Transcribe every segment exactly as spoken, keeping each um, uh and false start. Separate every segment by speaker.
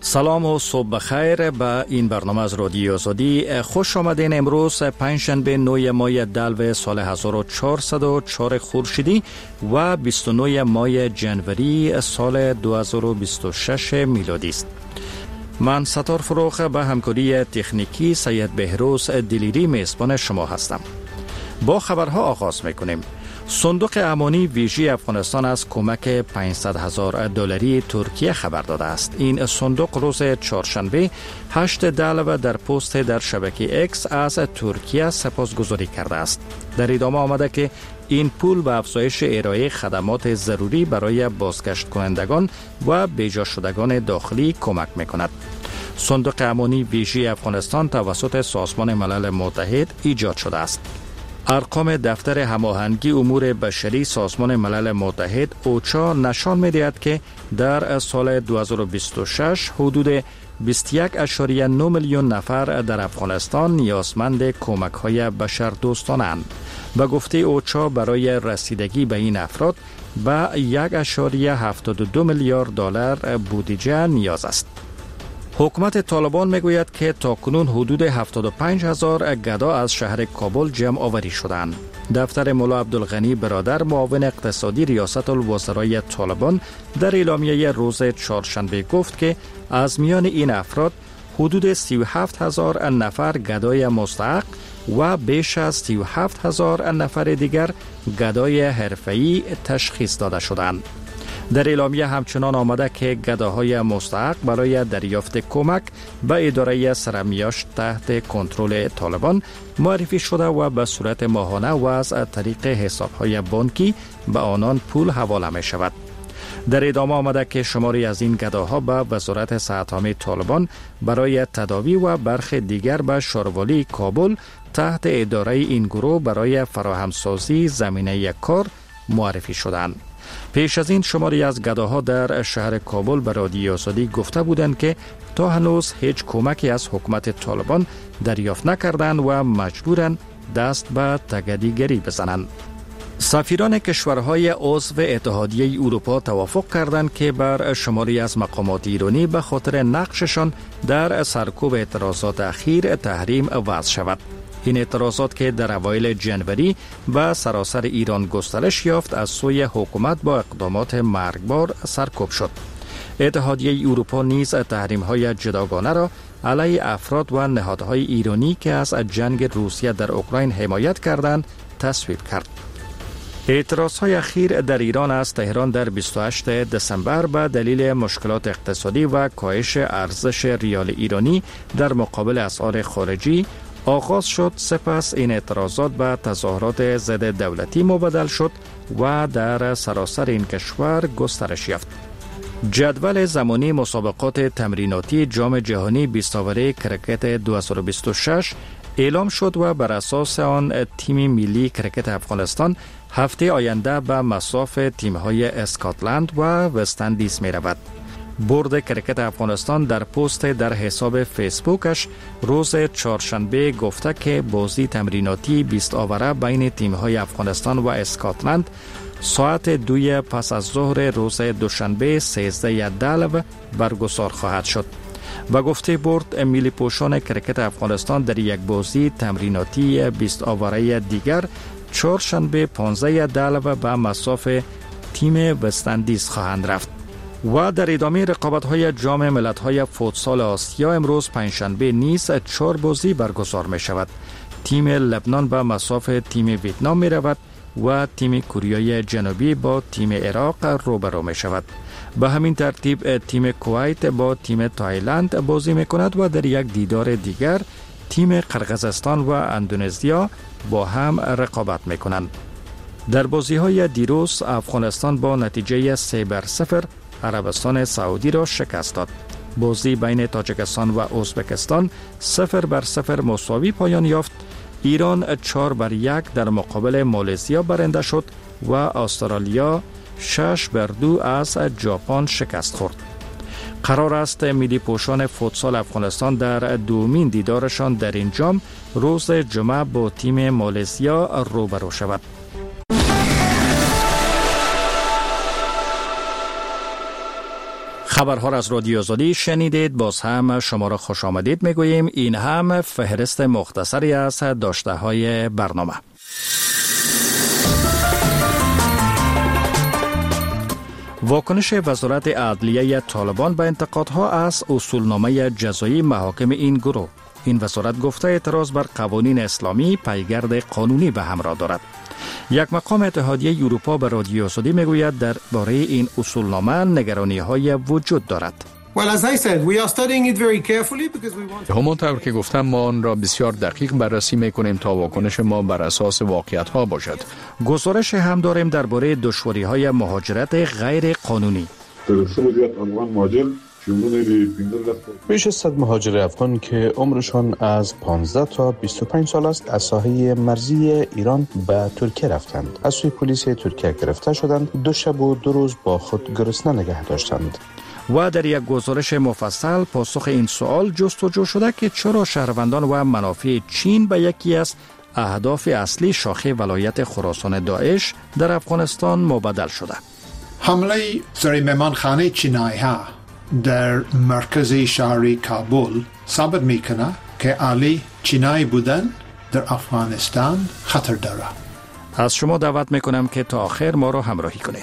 Speaker 1: سلام و صبح بخیر به این برنامه از رادیو آزادی. خوش آمدین. امروز پنجشنبه نه ماه دلو سال هزار و چهارصد و چهار خورشیدی و بیست و نه ماه جنوری سال دو هزار و بیست و شش میلادی است. من ستار فروخ به همکاری تکنیکی سید بهروز دلیری میزبان شما هستم. با خبرها آغاز میکنیم. صندوق امانی ویژه افغانستان از کمک پانصد هزار دلاری ترکیه خبر داده است. این صندوق روز چهارشنبه هشت دلو در پست در شبکه اکس از ترکیه سپاسگزاری کرده است. در ادامه آمده که این پول به افزایش ارائه خدمات ضروری برای بازگشت کنندگان و بیجا شدگان داخلی کمک میکند. صندوق امانی ویژه افغانستان توسط سازمان ملل متحد ایجاد شده است. ارقام دفتر هماهنگی امور بشری سازمان ملل متحد اوچا نشان می‌دهد که در سال دو هزار و بیست و شش حدود بیست و یک ممیز نه میلیون نفر در افغانستان نیازمند کمک‌های بشردوستانه‌اند. به گفته اوچا برای رسیدگی به این افراد به یک ممیز هفتاد و دو میلیارد دلار بودجه نیاز است. حکومت طالبان میگوید که تاکنون حدود هفتاد و پنج هزار گدا از شهر کابل جمع آوری شدند. دفتر مولا عبدالغنی برادر معاون اقتصادی ریاست الوزرای طالبان در اعلامیه روز چهارشنبه گفت که از میان این افراد حدود سی و هفت هزار نفر گدای مستحق و بیش از سی و هفت هزار نفر دیگر گدای حرفه‌ای تشخیص داده شدند. در اعلامیه همچنان آمده که گداهای مستحق برای دریافت کمک به اداره سرمیاشت تحت کنترل طالبان معرفی شده و به صورت ماهانه و از طریق حسابهای بانکی به آنان پول حواله می شود. در ادامه آمده که شماری از این گداها به وزارت صحت عامه طالبان برای تداوی و برخی دیگر به شاروالی کابل تحت اداره این گروه برای فراهمسازی زمینه کار معرفی شدند. پیش از این شماری از گداها در شهر کابل به رادیو آزادی گفته بودند که تا هنوز هیچ کمکی از حکومت طالبان دریافت نکردند و مجبورند دست به تگدیگری بزنند. سفیران کشورهای عضو اتحادیه اروپا توافق کردند که بر شماری از مقامات ایرانی به خاطر نقششان در سرکوب اعتراضات اخیر تحریم وضع شود. این اعتراضات که در اوایل جنوری به سراسر ایران گسترش یافت از سوی حکومت با اقدامات مرگبار سرکوب شد. اتحادیه اروپا نیز تحریم‌های جداگانه را علیه افراد و نهادهای ایرانی که از جنگ روسیه در اوکراین حمایت کردند تصویب کرد. اعتراضهای اخیر در ایران از تهران در بیست و هشتم دسامبر به دلیل مشکلات اقتصادی و کاهش ارزش ریال ایرانی در مقابل اسعار خارجی آغاز شد. سپس این اعتراضات به تظاهرات ضد دولتی مبدل شد و در سراسر این کشور گسترش یافت. جدول زمانی مسابقات تمریناتی جام جهانی بیست اوره کرکت دو هزار و بیست و شش اعلام شد و بر اساس آن تیم ملی کرکت افغانستان هفته آینده به مصاف تیم‌های اسکاتلند و وست اندیز می رود. بورد کرکت افغانستان در پست در حساب فیسبوکش روز چهارشنبه گفته که بازی تمریناتی بیست اوره بین تیم‌های افغانستان و اسکاتلند ساعت دوی پس از ظهر روز دوشنبه سیزده دلو برگزار خواهد شد. و گفته بورد ملی پوشان کرکت افغانستان در یک بازی تمریناتی بیست اوره دیگر چهارشنبه پانزده دلو به مصاف تیم وست اندیز خواهند رفت. و در ادامه رقابت‌های جام ملت‌های فوتسال آسیا امروز پنجشنبه نیز چهار بازی برگزار می شود. تیم لبنان به مصاف تیم ویتنام می رود و تیم کره جنوبی با تیم عراق روبرو می شود. به همین ترتیب تیم کویت با تیم تایلند بازی می کند و در یک دیدار دیگر تیم قرقیزستان و اندونزیا با هم رقابت می کنند. در بازی‌های دیروز افغانستان با نتیجه سه بر صفر عربستان سعودی را شکست داد. بازی بین تاجیکستان و ازبکستان صفر بر صفر مساوی پایان یافت. ایران چهار بر یک در مقابل مالزیا برنده شد و استرالیا شش بر دو از ژاپن شکست خورد. قرار است ملی پوشان فوتسال افغانستان در دومین دیدارشان در این جام روز جمعه با تیم مالزیا روبرو شود. خبرها را از رادیو آزادی شنیدید. باز هم شما را خوش آمدید میگوییم. این هم فهرست مختصری از داشته های برنامه. واکنش وزارت عدلیه طالبان به انتقادها از اصولنامه جزایی محاکم این گروه. این وزارت گفته اعتراض بر قوانین اسلامی پیگرد قانونی به همراه دارد. یک مقام اتحادیه اروپا به رادیو آزادی میگوید درباره این اصولنامه نگرانی‌های وجود دارد.
Speaker 2: همانطور که گفتم ما آن را بسیار دقیق بررسی میکنیم تا واکنش ما بر اساس واقعیت ها باشد.
Speaker 1: گزارش هم داریم درباره دشواری‌های مهاجرت غیر قانونی.
Speaker 3: بیش از صد مهاجر افغان که عمرشان از پانزده تا بیست و پنج سال است از ساحه مرزی ایران به ترکیه رفتند. از سوی پلیس ترکیه گرفته شدند. دو شب و دو روز با خود گرسنه نگه داشتند.
Speaker 1: و در یک گزارش مفصل پاسخ این سوال جستجو شده که چرا شهروندان و منافع چین به یکی از اهداف اصلی شاخه ولایت خراسان داعش در افغانستان مبدل شده.
Speaker 4: حمله سر مهمانخانه چینایی ها در مرکز شهری کابل ثابت میکنه که علی چینایی بودن در افغانستان خطر داره.
Speaker 1: از شما دعوت میکنم که تا آخر ما را همراهی کنید.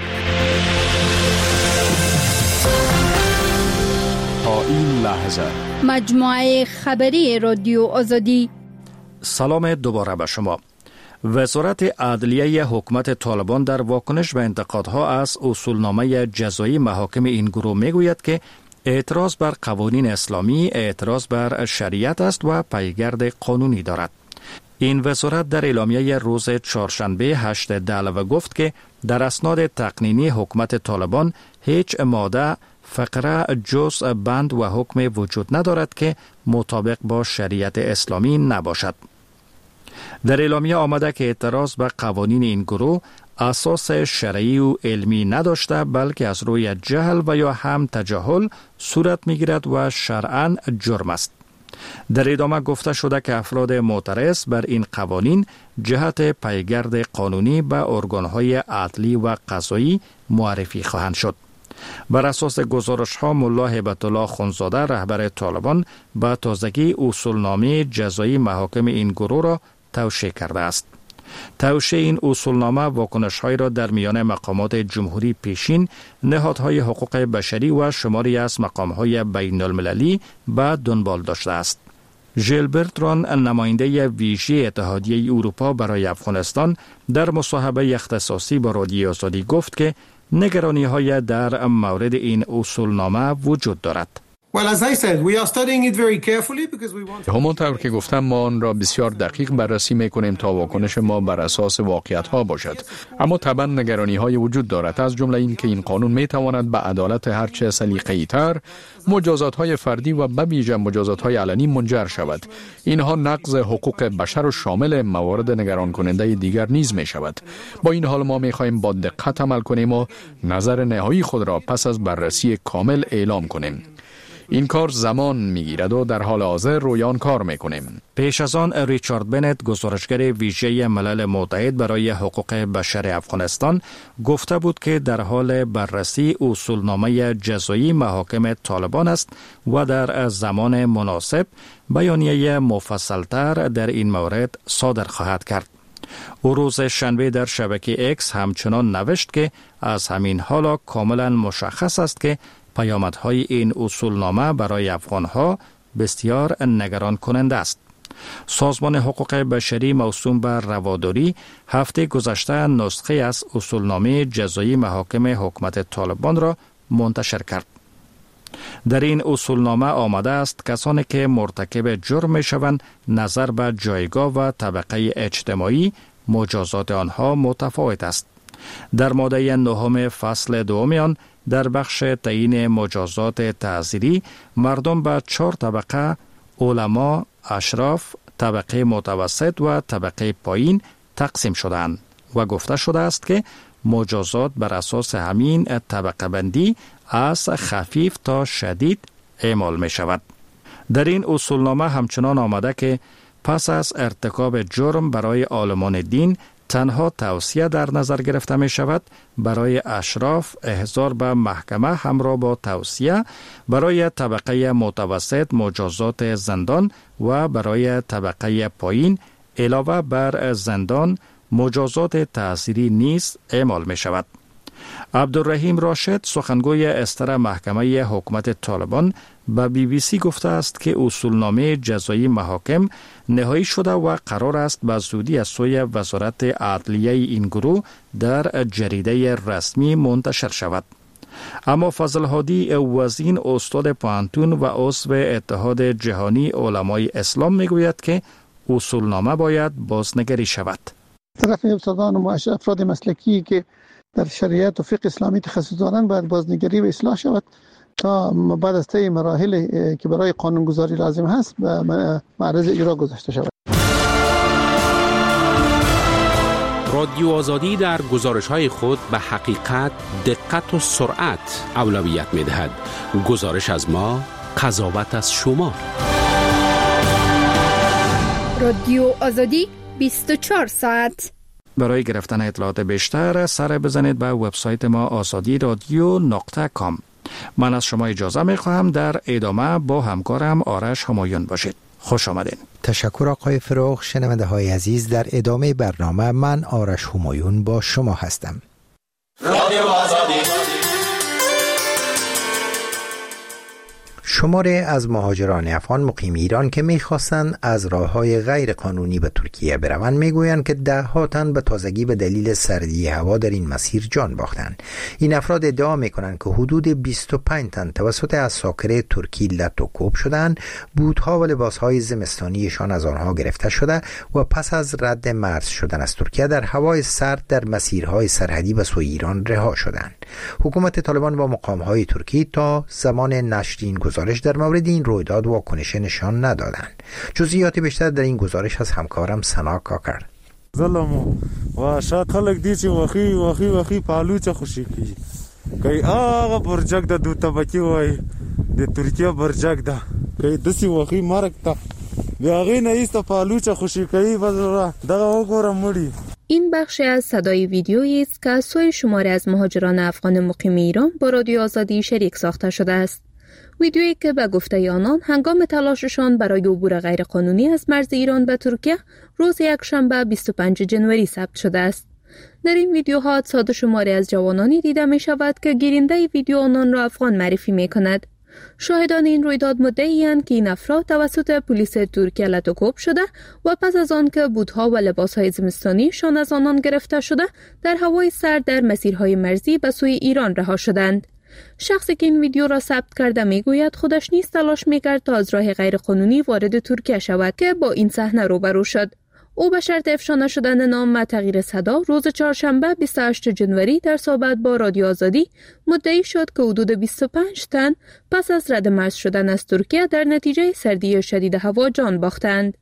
Speaker 2: تا این لحظه
Speaker 5: مجموعه خبری رادیو آزادی.
Speaker 1: سلام دوباره به شما. وزارت عدلیه حکومت طالبان در واکنش به انتقادها از اصولنامه جزایی محاکم این گروه میگوید که اعتراض بر قوانین اسلامی اعتراض بر شریعت است و پیگرد قانونی دارد. این وزارت در اعلامیه روز چهارشنبه هشتم دلو گفت که در اسناد تقنینی حکومت طالبان هیچ ماده، فقره، جزء، بند و حکم وجود ندارد که مطابق با شریعت اسلامی نباشد. در اعلامیه آمده که اعتراض به قوانین این گروه اساس شرعی و علمی نداشته بلکه از روی جهل و یا هم تجاهل صورت میگیرد و شرعاً جرم است. در ادامه گفته شده که افراد معترض بر این قوانین جهت پیگرد قانونی به ارگانهای عدلی و قضایی معرفی خواهند شد. بر اساس گزارش ها ملا هیبت الله خونزاده رهبر طالبان به تازگی اصولنامه جزایی محاکم این گروه را توشیح کرده است. توشیح این اصولنامه واکنش‌هایی را در میان مقامات جمهوری پیشین، نهادهای حقوق بشری و شماری از مقام‌های بین المللی به دنبال داشته است. ژیلبرت ران، نماینده ویژه اتحادیه اروپا برای افغانستان، در مصاحبه اختصاصی با رادیو آزادی گفت که نگرانی‌های در مورد این اصولنامه وجود دارد.
Speaker 2: همانطور که گفتم ما آن را بسیار دقیق بررسی میکنیم تا واکنش ما بر اساس واقعیت ها باشد. اما طبعا نگرانی های وجود دارد، از جمله این که این قانون میتواند به عدالت هرچه سلیقه‌ای تر، مجازات های فردی و به ویژه مجازات های علنی منجر شود. اینها نقض حقوق بشر و شامل موارد نگران کننده دیگر نیز می شود. با این حال ما می خواهیم با دقت عمل کنیم و نظر نهایی خود را پس از بررسی کامل اعلام کنیم. این کار زمان میگیرد و در حال حاضر روی آن کار میکنیم.
Speaker 1: پیش از آن ریچارد بنت، گزارشگر ویژه ملل متحد برای حقوق بشر افغانستان، گفته بود که در حال بررسی اصولنامه جزایی محاکم طالبان است و در زمان مناسب بیانیه مفصلتر در این مورد صادر خواهد کرد. او روز شنبه در شبکه اکس همچنان نوشت که از همین حالا کاملا مشخص است که پیامدهای این اصولنامه برای افغانها بسیار نگران کننده است. سازمان حقوق بشری موسوم بر رواداری هفته گذشته نسخه از اصولنامه جزایی محاکم حکومت طالبان را منتشر کرد. در این اصولنامه آمده است کسانی که مرتکب جرم می شوند نظر به جایگاه و طبقه اجتماعی مجازات آنها متفاوت است. در ماده نهم فصل دوم آن در بخش تعیین مجازات تعزیری مردم به چهار طبقه، علما، اشراف، طبقه متوسط و طبقه پایین تقسیم شدند و گفته شده است که مجازات بر اساس همین طبقه بندی از خفیف تا شدید اعمال می شود. در این اصولنامه همچنان آمده که پس از ارتکاب جرم برای عالمان دین تنها توصیه در نظر گرفته می شود برای اشراف احضار به محکمه همراه با توصیه، برای طبقه متوسط مجازات زندان و برای طبقه پایین علاوه بر زندان مجازات تعزیری نیز اعمال می شود. عبدالرحیم راشد سخنگوی استر محکمه حکومت طالبان به بی بی سی گفته است که اصولنامه جزایی محاکم نهایی شده و قرار است به زودی از سوی وزارت عدلیه این گروه در جریده رسمی منتشر شود. اما فضل هادی وزین استاد پوهنتون و عضو اتحاد جهانی علمای اسلام میگوید که اصولنامه باید بازنگری شود.
Speaker 6: طرف استادان و افراد مسلکی که در شریعت و فقه اسلامی تخصص دارند باید بازنگری و اصلاح شود تا بعد از طی مراحل که برای قانونگذاری لازم هست به معرض اجرا گذاشته شود.
Speaker 7: رادیو آزادی در گزارش‌های خود به حقیقت، دقت و سرعت اولویت می‌دهد. گزارش از ما، قضاوت از شما.
Speaker 5: رادیو آزادی بیست و چهار ساعت.
Speaker 1: برای گرفتن اطلاعات بیشتر سر بزنید به وبسایت ما آزادی رادیو نقطه کام. من از شما اجازه می خواهم در ادامه با همکارم آرش همایون باشید. خوش آمدین.
Speaker 8: تشکر آقای فروغ. شنونده های عزیز، در ادامه برنامه من آرش همایون با شما هستم. رادیو آزادی. شماره از مهاجران افغان مقیم ایران که می‌خواستند از راه‌های غیر قانونی به ترکیه بروند میگویند که ده‌ها تن به تازگی به دلیل سردی هوا در این مسیر جان باختند. این افراد ادعا می‌کنند که حدود بیست و پنج تن توسط عساکر ترکی لط و کوب شدند، بوت‌ها و لباس‌های زمستانیشان از آنها گرفته شده و پس از رد مرز شدن از ترکیه در هوای سرد در مسیرهای سرحدی به سوی ایران رها شدند. حکومت طالبان و مقام‌های ترکی تا زمان نشر این گزارش در مورد این رویداد واکنش نشان ندادند. جزئیات بیشتر در این گزارش از همکارم سنا کاکر.
Speaker 9: ظلمو و شاید خلق دی چې وخی وخی وخی پالوچه خوشی کی کای آغا برجک د دو طبقی وای د ترکیه برجک ده کای دسی وخی مرک تا بیا غی نه ایست پالوچه خوشی کی وزرا دغه وګورم مړی.
Speaker 10: این بخشی از صدای ویدیویی است که از سوی شماره از مهاجران افغان مقیم ایران با رادیو آزادی شریک ساخته شده است. ویدیویی که به گفته آنان هنگام تلاششان برای عبور غیرقانونی از مرز ایران به ترکیه روز یکشنبه بیست و پنجم ژانویه ثبت شده است. در این ویدیوها صاد شماری از جوانانی دیده می شود که گیرنده ویدیو آنان را افغان معرفی می کند. شاهدان این رویداد مدعی‌اند که این افراد توسط پلیس ترکیه لط و کوب شده و پس از آن که بوت‌ها و لباس‌های زمستانیشان از آنان گرفته شده در هوای سرد در مسیرهای مرزی به سوی ایران رها شدند. شخصی که این ویدیو را ثبت کرده میگوید خودش نیز تلاش میکرد تا از راه غیرقانونی وارد ترکیه شود که با این صحنه روبرو شد. او به شرط افشا نشدن نام و تغییر صدا روز چهارشنبه بیست و هشتم ژانویه در صحبت با رادیو آزادی مدعی شد که حدود بیست و پنج تن پس از رد مرز شدن از ترکیه در نتیجه سردی شدید هوا جان باختند.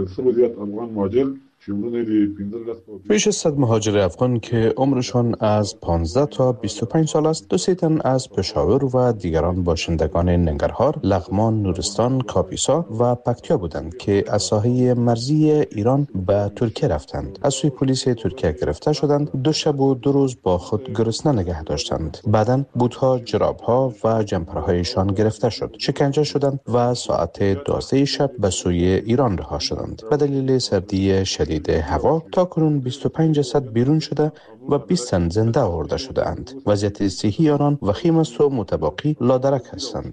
Speaker 3: بیش از صد مهاجر افغان که عمرشان از پانزده تا بیست و پنج سال است، دو سه تن از پشاور و دیگران باشندگان ننگرهار، لغمان، نورستان، کاپیسا و پکتیا بودند که از ساحه مرزی ایران به ترکیه رفتند. از سوی پلیس ترکیه گرفته شدند. دو شب و دو روز با خود گرسنه نگه داشتند. بعداً بوت‌ها، جراب‌ها و جمپرهایشان گرفته شد. شکنجه شدند و ساعت دوازده شب به سوی ایران رها شدند. به دلیل سردی شدید هوا تا کنون بیست و پنج جسد بیرون شده و بیست تن زنده آورده شده اند. وضعیت صحی آنان وخیم است و متباقی لادرک هستند.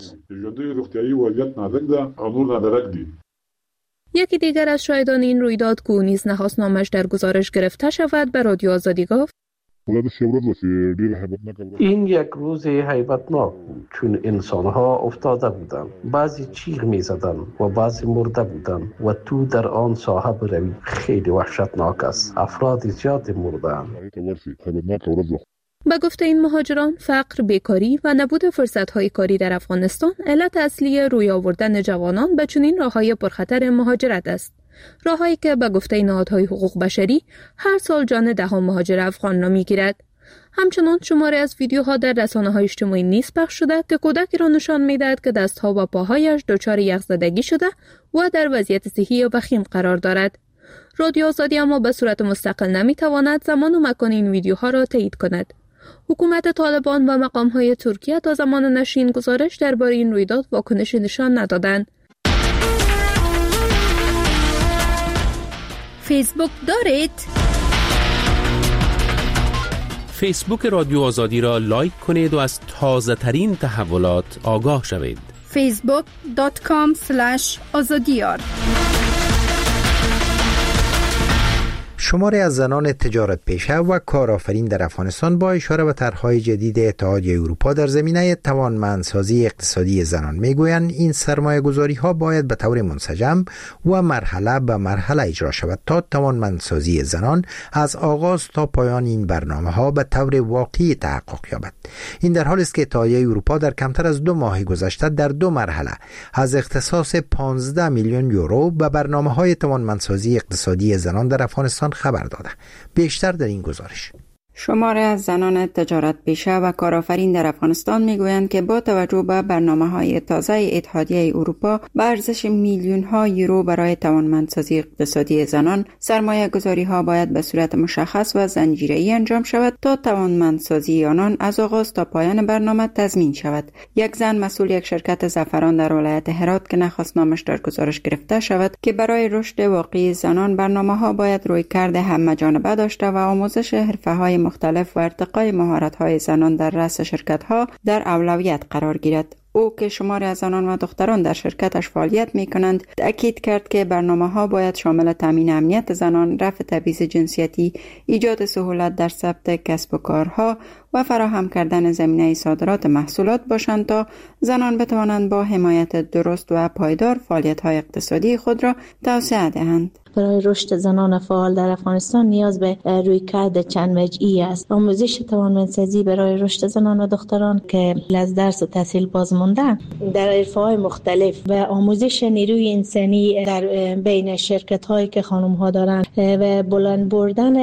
Speaker 10: یکی دیگر از شاهدان این رویداد که او نیز نخواست نامش در گزارش گرفته شود به رادیو آزادی گفت:
Speaker 11: این یک روز هیبتناک بود چون انسانها افتاده بودند، بعضی چیغ می زدند و بعضی مرده بودند و تو در آن ساحه بروی خیلی وحشتناک است. افراد زیاد مردند.
Speaker 10: به گفته این مهاجران، فقر، بیکاری و نبود فرصت‌های کاری در افغانستان علت اصلی روی آوردن جوانان به چنین راه‌های پرخطر مهاجرت است. راه‌هایی که به گفته نهادهای حقوق بشری هر سال جان ده‌ها مهاجر افغان را می‌گیرد. همچنان شماری از ویدیوها در رسانه‌های اجتماعی نیز پخش شده که کودکی را نشان می‌دهد که دست‌ها و پاهایش دچار یخزدگی شده و در وضعیت صحی وخیم قرار دارد. رادیو آزادی اما به صورت مستقل نمیتواند زمان و مکان این ویدیوها را تایید کند. حکومت طالبان و مقام‌های ترکیه تا زمان نشر این گزارش درباره این رویداد واکنشی نشان ندادند.
Speaker 5: فیسبوک دارید؟
Speaker 7: فیسبوک رادیو آزادی را لایک کنید و از تازه ترین تحولات آگاه شوید.
Speaker 5: فیسبوک دات کام اسلش آزادیار.
Speaker 8: شماری از زنان تجارت پیشه و کارآفرین در افغانستان با اشاره به طرح‌های جدید اتحادیه اروپا در زمینه توانمندسازی اقتصادی زنان میگویند این سرمایه‌گذاری‌ها باید به طور منسجم و مرحله به مرحله اجرا شود تا توانمندسازی زنان از آغاز تا پایان این برنامه‌ها به طور واقعی تحقق یابد. این در حالی است که اتحادیه اروپا در کمتر از دو ماه گذشته در دو مرحله از اختصاص پانزده میلیون یورو به برنامه‌های توانمندسازی اقتصادی زنان در افغانستان خبر داده. بیشتر در این گزارش.
Speaker 12: شماری از زنان تجارت پیشه و کارآفرین در افغانستان میگویند که با توجه به برنامه‌های تازه اتحادیه اروپا به ارزش میلیون‌ها یورو برای توانمندسازی اقتصادی زنان، سرمایه‌گذاری‌ها باید به صورت مشخص و زنجیره‌ای انجام شود تا توانمندسازی آنان از آغاز تا پایان برنامه تضمین شود. یک زن مسئول یک شرکت زعفران در ولایت هرات که نخواست نامش در گزارش گرفته شود که برای رشد واقعی زنان برنامه‌ها باید رویکرد همه‌جانبه داشته و آموزش حرفه‌های مختلف و ارتقای مهارت‌های زنان در رأس شرکت‌ها در اولویت قرار گیرد. او که شماری از زنان و دختران در شرکتش فعالیت می‌کنند، تأکید کرد که برنامه‌ها باید شامل تامین امنیت زنان، رفع تبعیض جنسیتی، ایجاد سهولت در ثبت کسب و کارها و فراهم کردن زمینه صادرات محصولات باشند تا زنان بتوانند با حمایت درست و پایدار فعالیت‌های اقتصادی خود را توسعه دهند.
Speaker 13: برای رشد زنان فعال در افغانستان نیاز به رویکرد چند وجهی است. آموزش توانمندسازی برای رشد زنان و دختران که از درس و تحصیل باز ماندن در حرفه‌های مختلف و آموزش نیروی انسانی در بین شرکت‌هایی که خانم‌ها دارند و بلند بردن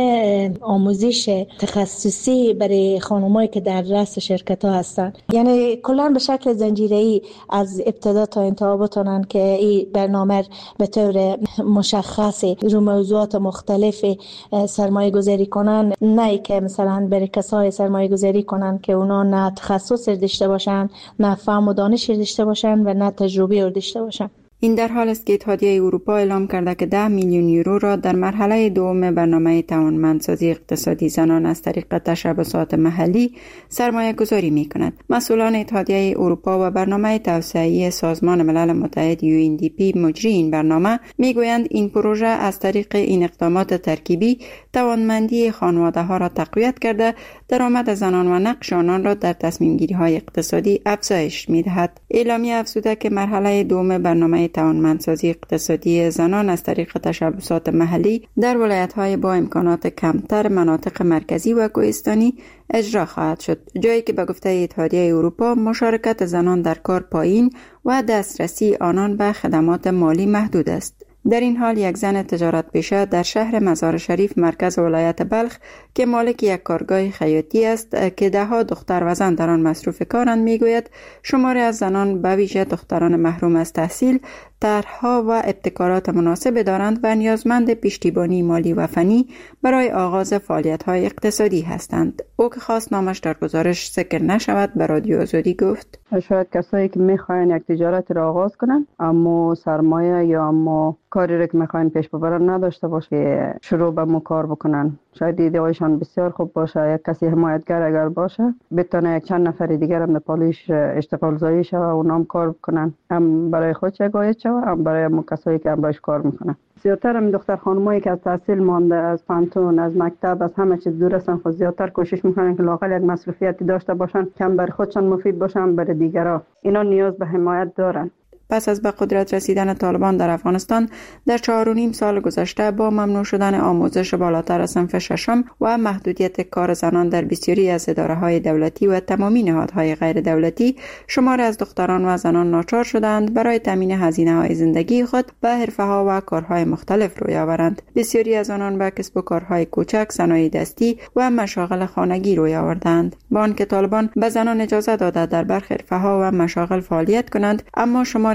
Speaker 13: آموزش تخصصی برای خانم‌هایی که در رأس شرکت‌ها هستند. یعنی کلاً به شکل زنجیره‌ای از ابتدا تا انتها بتونن که این برنامه به طور مشخص رو موضوعات مختلف سرمایه گذاری کنن، نه که مثلا برای کسای سرمایه گذاری کنن که اونا نه تخصص داشته باشن، نه فهم و دانش داشته باشن و نه تجربه داشته باشن.
Speaker 12: این در حال است که اتحادیه اروپا اعلام کرده که ده میلیون یورو را در مرحله دوم برنامه توانمندسازی اقتصادی زنان از طریق تشبثات محلی سرمایه گذاری می کند. مسئولان اتحادیه اروپا و برنامه توسعه‌ای سازمان ملل متحد یو ان دی پی مجری این برنامه می گویند این پروژه از طریق این اقدامات ترکیبی توانمندی خانواده ها را تقویت کرده، درآمد زنان و نقش آنان را در تصمیم گیری های اقتصادی افزایش می دهد. اعلامیه افزوده که مرحله دوم برنامه توانمندسازی اقتصادی زنان از طریق تشبثات محلی در ولایت‌های با امکانات کمتر مناطق مرکزی و کوهستانی اجرا خواهد شد، جایی که به گفته اتحادیه اروپا مشارکت زنان در کار پایین و دسترسی آنان به خدمات مالی محدود است. در این حال یک زن تجارت پیشه در شهر مزار شریف مرکز ولایت بلخ که مالک یک کارگاه خیاطی است که ده ها دختر و زن در آن مصروف کارند میگوید شماری از زنان به ویژه دختران محروم از تحصیل طرح‌ها و ابتکارات مناسب دارند و نیازمند پشتیبانی مالی و فنی برای آغاز فعالیت‌های اقتصادی هستند. او که خواست نامش در گزارش ذکر نشود به رادیو آزادی گفت
Speaker 14: شاید کسایی که میخواین یک تجارت را آغاز کنن اما سرمایه یا اما کاری را که میخواین پیش ببرن نداشته باشه که شروع به مو کار بکنن، شاید ایده هایشان بسیار خوب باشه، یک کسی حمایتگر اگر باشه بتونه یک چند نفر دیگر هم در پالیش اشتغال زایی شوه و اونام کار بکنن، هم برای خود شگایت شوه هم برای هم کسایی که هم باش کار میکنن. زیادتر هم دختر خانمایی که از تحصیل مانده، از پانتون، از مکتب، از همه چیز دور هستن، خود زیادتر کوشش میکنن که لااقل یک مصروفیتی داشته باشن که هم برای خودشان مفید باشن برای دیگرها. اینا نیاز به حمایت دارن.
Speaker 12: پس از به قدرت رسیدن طالبان در افغانستان در چهار و نیم سال گذشته با ممنوع شدن آموزش بالاتر از صنف ششم و محدودیت کار زنان در بسیاری از اداره‌های دولتی و تمامی نهادهای غیر دولتی، شماری از دختران و زنان ناچار شدند برای تامین هزینه‌های زندگی خود به حرفه‌ها و کارهای مختلف روی آورند. بسیاری از آنان به کسب و کارهای کوچک، صنایع دستی و مشاغل خانگی روی آوردند. با آنکه طالبان به زنان اجازه داده در برخی حرفه‌ها و مشاغل فعالیت کنند، اما شماری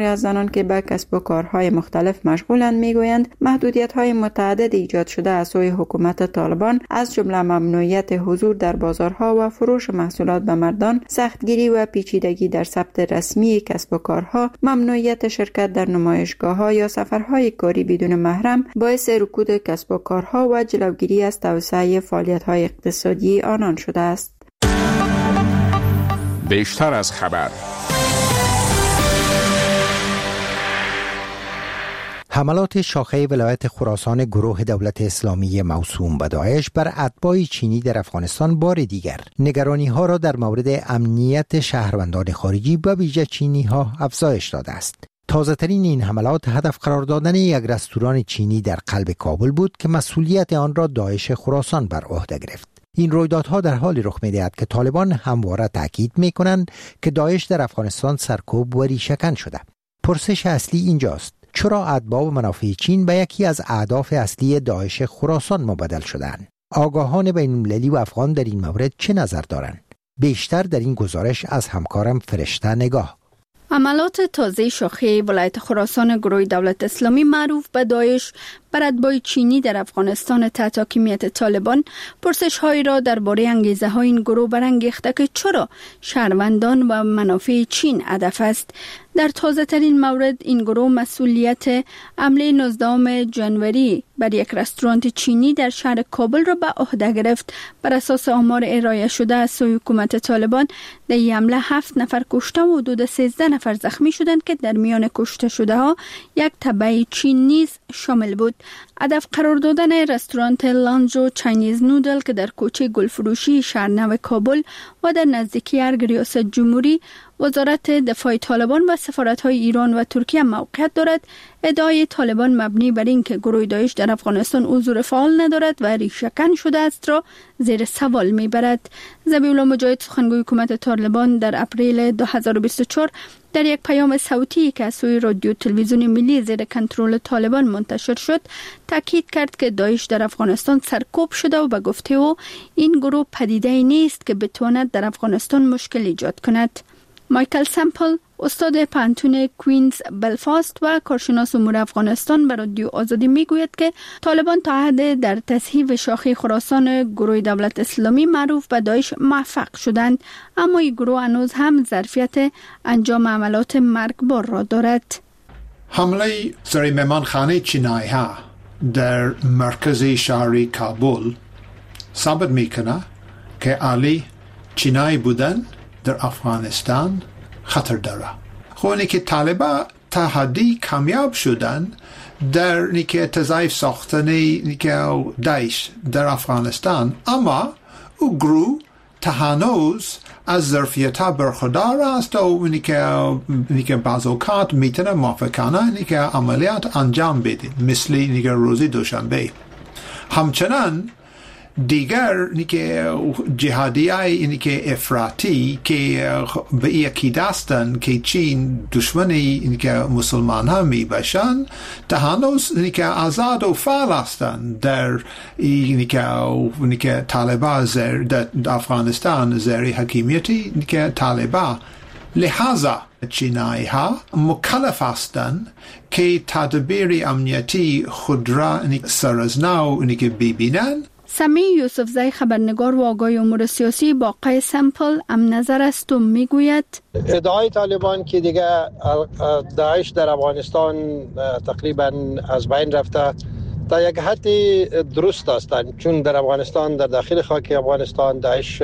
Speaker 12: از زنان که به کسب و کارهای مختلف مشغولند میگویند محدودیت‌های متعدد ایجاد شده از سوی حکومت طالبان از جمله ممنوعیت حضور در بازارها و فروش محصولات به مردان، سختگیری و پیچیدگی در ثبت رسمی کسب و کارها، ممنوعیت شرکت در نمایشگاه‌ها یا سفرهای کاری بدون محرم باعث رکود کسب و کارها و جلوگیری از توسعه فعالیت‌های اقتصادی آنان شده است.
Speaker 2: بیشتر از خبر.
Speaker 8: حملات شاخه ولایت خراسان گروه دولت اسلامی موسوم به داعش بر اتباع چینی در افغانستان بار دیگر نگرانی ها را در مورد امنیت شهروندان خارجی و ویژه چینی ها افزایش داده است. تازه ترین این حملات هدف قرار دادن یک رستوران چینی در قلب کابل بود که مسئولیت آن را داعش خراسان بر عهده گرفت. این رویدادها در حالی رخ می‌دهد که طالبان همواره تاکید می‌کنند که داعش در افغانستان سرکوب و ریشه‌کن شده. پرسش اصلی اینجاست: چرا اتباع و منافع چین به یکی از اهداف اصلی داعش خراسان مبدل شدند؟ آگاهان بین‌المللی و افغان در این مورد چه نظر دارند؟ بیشتر در این گزارش از همکارم فرشته نگاه.
Speaker 15: عملات تازه شاخه ولایت خراسان گروه دولت اسلامی معروف به داعش بر اتباع چینی در افغانستان تحت حاکمیت طالبان پرسش هایی را درباره انگیزه های این گروه برانگیخته که چرا شهروندان و منافع چین هدف است. در تازه ترین مورد این گروه مسئولیت حمله نوزدهم ژانویه بر یک رستوران چینی در شهر کابل را به عهده گرفت. بر اساس آمار ارائه شده از سوی حکومت طالبان در این حمله هفت نفر کشته و حدود سیزده نفر زخمی شدند که در میان کشته شده ها یک تبع چین نیز شامل بود. هدف قرار دادن رستوران لانج و چاینیز نودل که در کوچه گلفروشی شهرنو کابل و در نزدیکی ارگ ریاست جمهوری وزارت دفاع طالبان و سفارت‌های ایران و ترکیه موقعیت دارد، ادعای طالبان مبنی بر اینکه گروه داعش در افغانستان حضور فعال ندارد و ریشه‌کن شده است را زیر سوال میبرد. ذبیح الله مجاهد سخنگوی حکومت طالبان در اپریل دو هزار و بیست و چهار در یک پیام صوتی که از سوی رادیو تلویزیون ملی زیر کنترل طالبان منتشر شد تاکید کرد که داعش در افغانستان سرکوب شده و به گفته او این گروه پدیده نیست که بتواند در افغانستان مشکل ایجاد کند. مایکل سمپل استاد پانتون کوینز بلفاست و کارشناس امور افغانستان به رادیو آزادی میگوید که طالبان تا حد در تصحیح شاخه خراسان گروه دولت اسلامی معروف به داعش موفق شدند، اما این گروه هنوز هم ظرفیت انجام عملات مرگبار را دارد.
Speaker 4: حمله سر مهمانخانه چینایی ها در مرکز شهری کابل ثابت میکنه که علی چینایی بودن در افغانستان خطر داره. خب اینکه طالبان تا حدی کامیاب شدن در اینکه تضعیف ساختن اینکه داعش در افغانستان، اما او گروه تا هنوز از ظرفیت ها برخوردار است و اینکه بعض اوقات میتونه موافقانه اینکه عملیات انجام بده، مثل اینکه روزی دوشنبه. همچنان دیگر اینکه جهادی های اینکه افراطی که به یکی دستن که چین دشمنی اینکه مسلمان ها می باشن تا هنوز اینکه آزاد و فعال هستند در اینکه طالبان زیر در افغانستان زیر حکیمیتی اینکه طالبان. لحاظا چینایی ها مکلف هستند که تدبیر امنیتی خود را سر از نو اینکه ببینن.
Speaker 15: سمی یوسفزای خبرنگار و آگاه امور سیاسی با آقای سمپل هم نظر است و میگوید
Speaker 16: ادعای طالبان که دیگه داعش در افغانستان تقریبا از بین رفته تا یک حدی درست هستند، چون در افغانستان در داخل خاک افغانستان داعش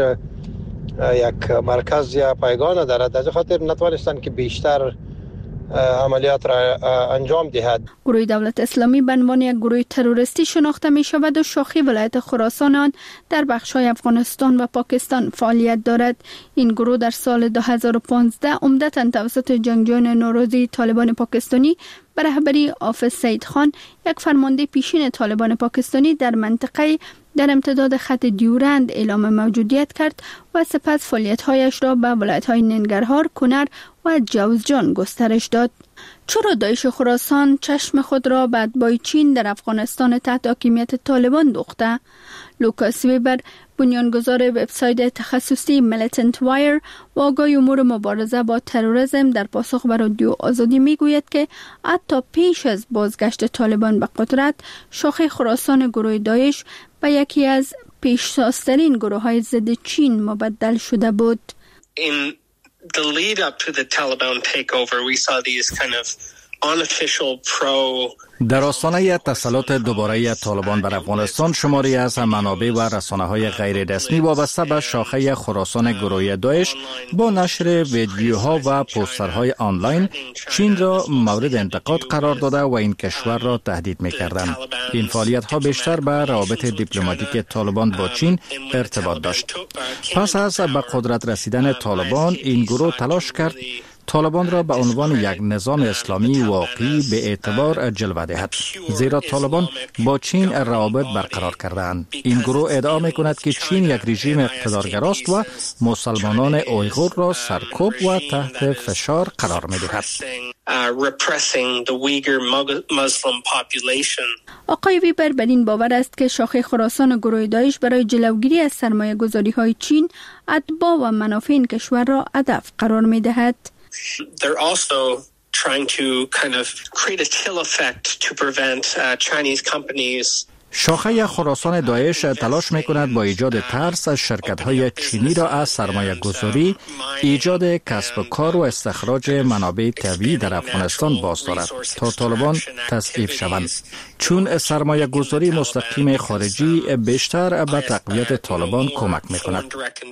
Speaker 16: یک مرکز یا پایگان دارد، از خاطر نتوانستند که بیشتر عملیات را انجام دهد.
Speaker 15: گروه دولت اسلامی به عنوان یک گروه تروریستی شناخته می شود و شاخه ولایت خراسان آن در بخش‌های افغانستان و پاکستان فعالیت دارد. این گروه در سال دو هزار و پانزده عمدتاً توسط جنگجویان نوروزی طالبان پاکستانی به رهبری حافظ سید خان، یک فرمانده پیشین طالبان پاکستانی در منطقه در امتداد خط دیورند اعلام موجودیت کرد و سپس فعالیت‌هایش را به ولایت‌های ننگرهار، کنر و جوزجان گسترش داد. چرا داعش خراسان چشم خود را به اتباع چین در افغانستان تحت حاکمیت طالبان دوخته؟ لوکاس ویبر، بنیانگذار وبسایت تخصصی میلیتنت وایر و آگاه امور مبارزه با تروریسم، در پاسخ به رادیو آزادی میگوید که حتی پیش از بازگشت طالبان به قدرت، شاخه خراسان گروه داعش به یکی از پیشتازترین گروه های ضد چین مبدل شده بود.
Speaker 17: In the lead up to the Taliban takeover, we saw these kind of unofficial pro
Speaker 1: در آستانه تسلط دوباره طالبان بر افغانستان، شماری از منابع و رسانه‌های غیر رسمی وابسته به شاخه خراسان گروه داعش با نشر ویدیوها و پوسترهای آنلاین چین را مورد انتقاد قرار داده و این کشور را تهدید می‌کردند. این فعالیت‌ها بیشتر به روابط دیپلماتیک طالبان با چین ارتباط داشت. پس از به قدرت رسیدن طالبان، این گروه تلاش کرد طالبان را به عنوان یک نظام اسلامی واقعی به اعتبار جلوه دهد، زیرا طالبان با چین روابط برقرار کردند. این گروه ادعا می‌کند که چین یک رژیم اقتدارگراست و مسلمانان اویغور را سرکوب و تحت فشار قرار می‌دهد.
Speaker 15: آقای ویبر بر این باور است که شاخه خراسان گروه داعش برای جلوگیری از سرمایه گذاری های چین، اتباع و منافع این کشور را هدف قرار می‌دهد.
Speaker 17: They're also trying to kind of create a chill effect to prevent uh, Chinese companies.
Speaker 1: شاخه خراسان داعش تلاش می‌کند با ایجاد ترس از شرکت‌های چینی را از سرمایه گذاری، ایجاد کسب و کار و استخراج منابع طبیعی در افغانستان باز دارد تا طالبان تضعیف شوند، چون سرمایه گذاری مستقیم خارجی بیشتر به تقویت طالبان کمک می‌کند.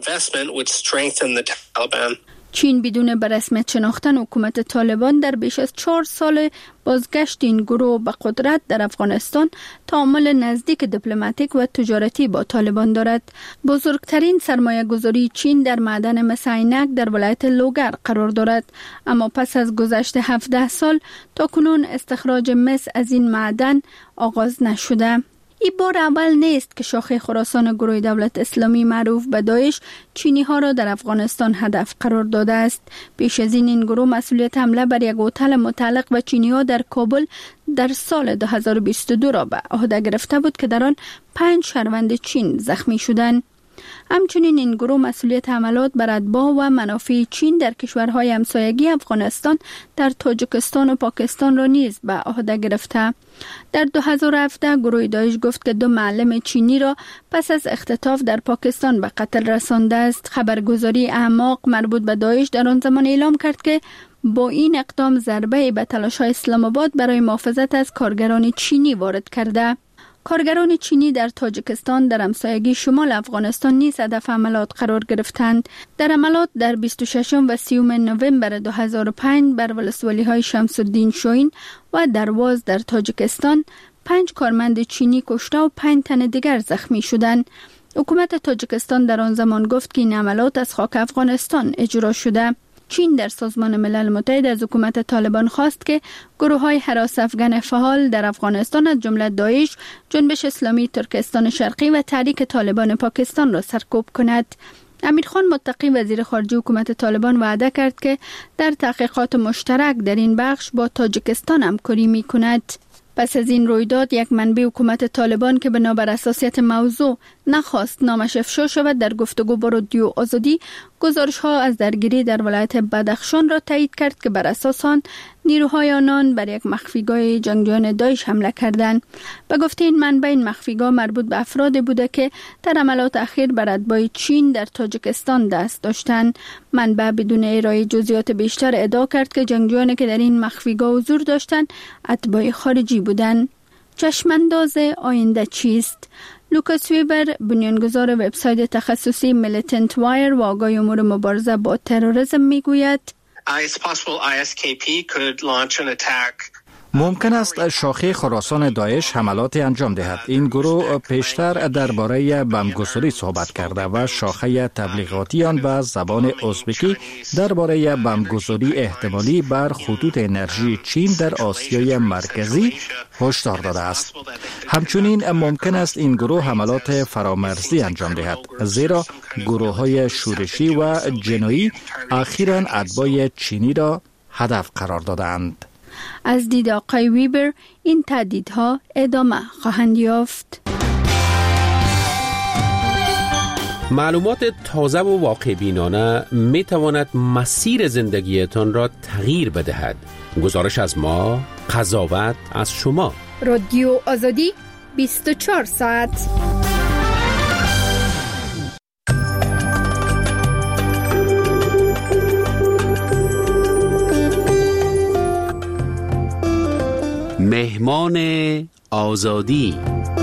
Speaker 15: چین بدون به رسمیت شناختن حکومت طالبان در بیش از چهار سال بازگشت این گروه به قدرت در افغانستان تعامل نزدیک دیپلماتیک و تجارتی با طالبان دارد. بزرگترین سرمایه گذاری چین در معدن مس عینک در ولایت لوگر قرار دارد، اما پس از گذشت هفده سال تا کنون استخراج مس از این معدن آغاز نشده. این بار اول نیست که شاخه خراسان گروه دولت اسلامی معروف به داعش چینی ها را در افغانستان هدف قرار داده است. پیش از این این گروه مسئولیت حمله بر یک هتل متعلق به چینی ها در کابل در سال دو هزار و بیست و دو را به عهده گرفته بود که در آن پنج شهروند چین زخمی شدند. همچنین این گروه مسئولیت حملات بر اتباع و منافع چین در کشورهای همسایگی افغانستان در تاجیکستان و پاکستان را نیز به عهده گرفته. در دو هزار و هفده گروه داعش گفت که دو معلم چینی را پس از اختطاف در پاکستان به قتل رسانده است. خبرگزاری اعماق مربوط به داعش در آن زمان اعلام کرد که با این اقدام ضربه به تلاش‌های اسلام آباد برای محافظت از کارگران چینی وارد کرده. کارگران چینی در تاجیکستان در همسایگی شمال افغانستان نیز هدف عملیات قرار گرفتند. در عملیات در بیست و ششم و سیوم نوامبر دو هزار و پنج بر ولسوالی‌های شمس الدین شاهین و درواز در تاجیکستان پنج کارمند چینی کشته و پنج تن دیگر زخمی شدند. حکومت تاجیکستان در آن زمان گفت که این عملیات از خاک افغانستان اجرا شده. چین در سازمان ملل متحد از حکومت طالبان خواست که گروه‌های هراس افغان فعال در افغانستان از جمله داعش، جنبش اسلامی ترکستان شرقی و تحریک طالبان پاکستان را سرکوب کند. امیرخان متقی وزیر خارجه حکومت طالبان وعده کرد که در تحقیقات مشترک در این بخش با تاجیکستان همکاری می‌کند. پس از این رویداد یک منبع حکومت طالبان که بنابر اساسیت موضوع نخواست نامش افشا شود در گفتگو با رادیو آزادی گزارش ها از درگیری در ولایت بدخشان را تایید کرد که بر اساس آن نیروهای آنان بر یک مخفیگاه جنگجویان داعش حمله کردند. به گفته این منبع این مخفیگاه مربوط به افرادی بوده که در عملیات اخیر بر اتباع چین در تاجیکستان دست داشتند. منبع بدون ارائه جزئیات بیشتر ادعا کرد که جنگجویانی که در این مخفیگاه حضور داشتند اتباع خارجی بودند. چشمانداز آینده چیست؟ لوکاس ویبر، بنیانگذار وبسایت تخصصی میلیتنت وایر و آگاه امور مبارزه با تروریسم میگوید
Speaker 1: ممکن است شاخه خراسان داعش حملاتی انجام دهد. این گروه پیشتر درباره بمبگساری صحبت کرده و شاخه تبلیغاتی آن به زبان ازبکی درباره بمبگساری احتمالی بر خطوط انرژی چین در آسیای مرکزی هشدار داده است. همچنین ممکن است این گروه حملات فرامرزی انجام دهد، زیرا گروه‌های شورشی و جنایی اخیراً اتباع چینی را هدف قرار دادند.
Speaker 15: از دید آقای ویبر این تهدیدها ادامه خواهند یافت.
Speaker 7: معلومات تازه و واقع بینانه می تواند مسیر زندگیتان را تغییر بدهد. گزارش از ما، قضاوت از شما.
Speaker 5: رادیو آزادی بیست و چهار ساعت.
Speaker 7: مهمان آزادی.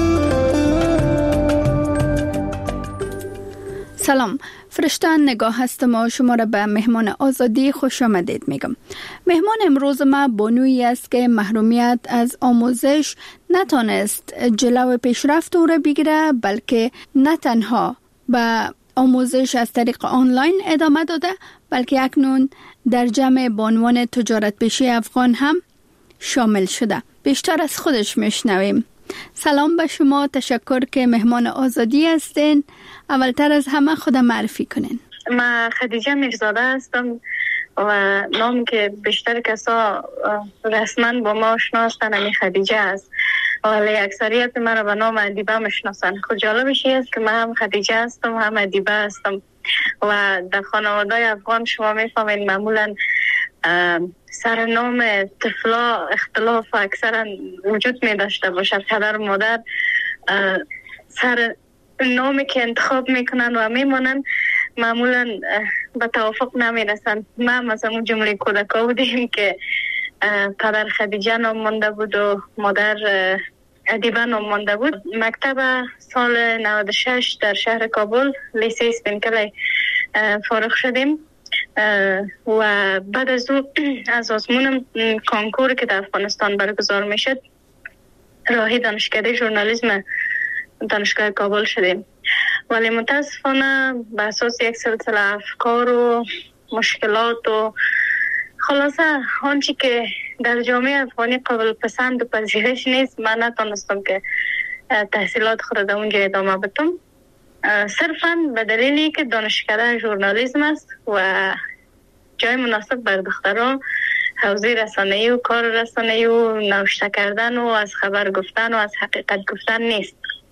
Speaker 15: سلام، فرشته نگاه هستم و شما را به مهمان آزادی خوش آمدید میگم. مهمان امروز ما بانویی است که محرومیت از آموزش نتانست جلو پیشرفت او را بگیره، بلکه نه تنها به آموزش از طریق آنلاین ادامه داده، بلکه اکنون در جمع بانوان تجارت پیشه افغان هم شامل شده. بیشتر از خودش میشنویم. سلام به شما، تشکر که مهمان آزادی هستین. اولتر از همه خودم معرفی کنین.
Speaker 18: من خدیجه میرزاده هستم و نام که بیشتر کسا رسما با ما آشنا هستن همین خدیجه است، ولی اکثریت من را به نام ادیبه میشناسن. خود جالبش است که من هم خدیجه هستم هم ادیبه هستم و در خانواده افغان شما میفهمین معمولا سرنام طفلا اختلاف اکثرا وجود می داشته باشد. پدر و مادر سر نامی که انتخاب میکنن و میمونن معمولا به توافق نمی رسن. ما مثلا اون جمله کودکا بودیم که پدر خدیجه نام مانده بود و مادر ادیبه نام مانده بود. مکتب سال نود و شش در شهر کابل لیسه اسپینکلی فارغ شدیم و بعد از او از آزمون کانکور که در افغانستان برگزار میشد راهی دانشکده ژورنالیسم دانشگاه کابل شدیم، ولی متاسفانه به اساس یک سلسله افکار و مشکلات و خلاصه آنچه که در جامعه افغانی قابل پسند و پذیرش نیست، من نتونستم که تحصیلات خود در اونجا ادامه بدم، صرفاً به دلیلی که دانشکده ژورنالیسم است و جای مناسب بر دختران حوزه رسانه‌ای و کار رسانه‌ای و نوشته کردن و از خبر گفتن و از حقیقت گفتن نیست.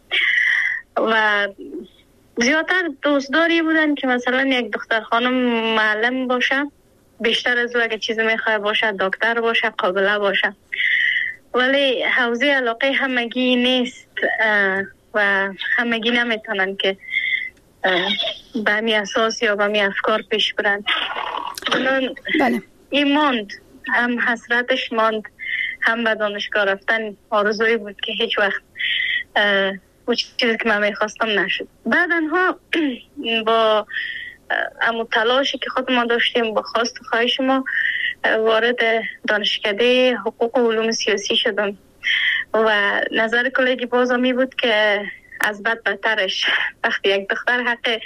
Speaker 18: و زیادتر دوستداری بودن که مثلا یک دختر خانم معلم باشه، بیشتر از او اگه چیزی میخواه باشه دکتر باشه، قابله باشه، ولی حوزه علاقه همگی نیست و همگی نمیتونن که به همی اساس یا به همی افکار پیش برن.
Speaker 15: بله.
Speaker 18: این ماند، هم حسرتش ماند، هم به دانشگاه رفتن آرزوی بود که هیچ وقت اون چیزی که من میخواستم نشد. بعد انها با امو تلاشی که خود ما داشتیم با خواست و خواهش ما وارد دانشکده حقوق و علوم سیاسی شدم و نظر کلیگی بازم می بود که از بد بدترش وقتی یک دختر حق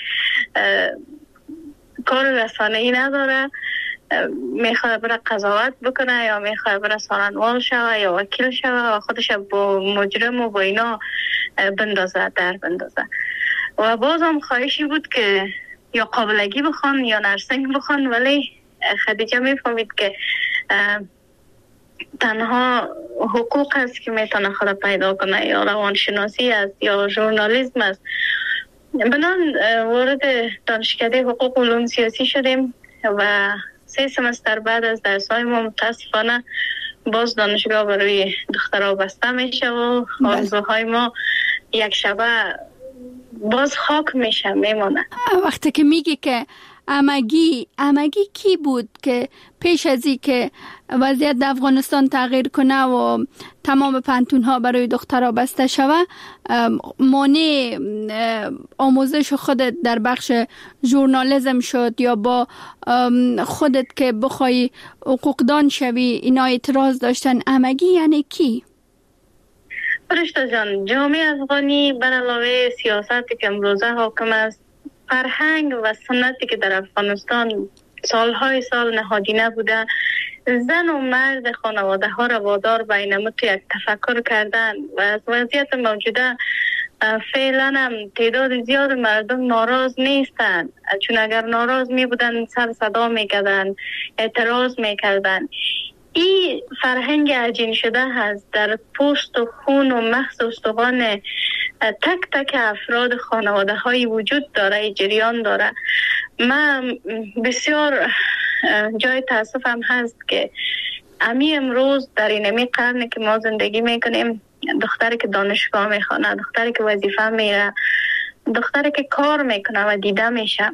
Speaker 18: کار رسانه‌ای نداره، میخواد بره قضاوت بکنه یا میخواد بره سارنوال شوه یا وکیل شوه و خودش با مجرم و با اینا بندازه در بندازه. و بازم خواهشی بود که یا قابلگی بخوان یا نرسنگ بخوان، ولی خدیجه میفهمید که تنها حقوق است که میتونه خود پیدا کنه، یا روانشناسی است یا ژورنالیسم است. بنان وارد دانشکده حقوق و علوم سیاسی شدیم و سه سمستر بعد از درس‌های ما متاسفانه باز دانشگاه برای دخترها بسته میشه و آرزوهای ما یک شبه باز خاک میشه میمونه.
Speaker 15: وقتی که میگی که امگی امگی کی بود که پیش از این که وضعیت در افغانستان تغییر کنه و تمام پانتون ها برای دخترها بسته شوه، مانع آموزش خودت در بخش ژورنالیسم شد یا با خودت که بخوای حقوقدان شوی اینا اعتراض داشتن؟ امگی یعنی کی؟
Speaker 18: فرشته جان، جامعه افغانی بر علاوه سیاستی که امروزه حاکم است، فرهنگ و سنتی که در افغانستان سالهای سال نهادینه بوده، زن و مرد خانواده ها را وادار به این تو یک تفکر کردن و از وضعیت موجوده فعلا هم تعداد زیاد مردم ناراض نیستند، چون اگر ناراض می بودن سر صدا می کردن، اعتراض می کردن. این فرهنگ عجین شده هست در پوست و خون و مغز و استخوان تک تک افراد خانواده های وجود داره، جریان داره. من بسیار جای تاسفم هست که امی امروز در این امی قرن که ما زندگی میکنیم، دختری که دانشگاه میخونه، دختری که وظیفه میره، دختری که کار میکنه و دیده میشه،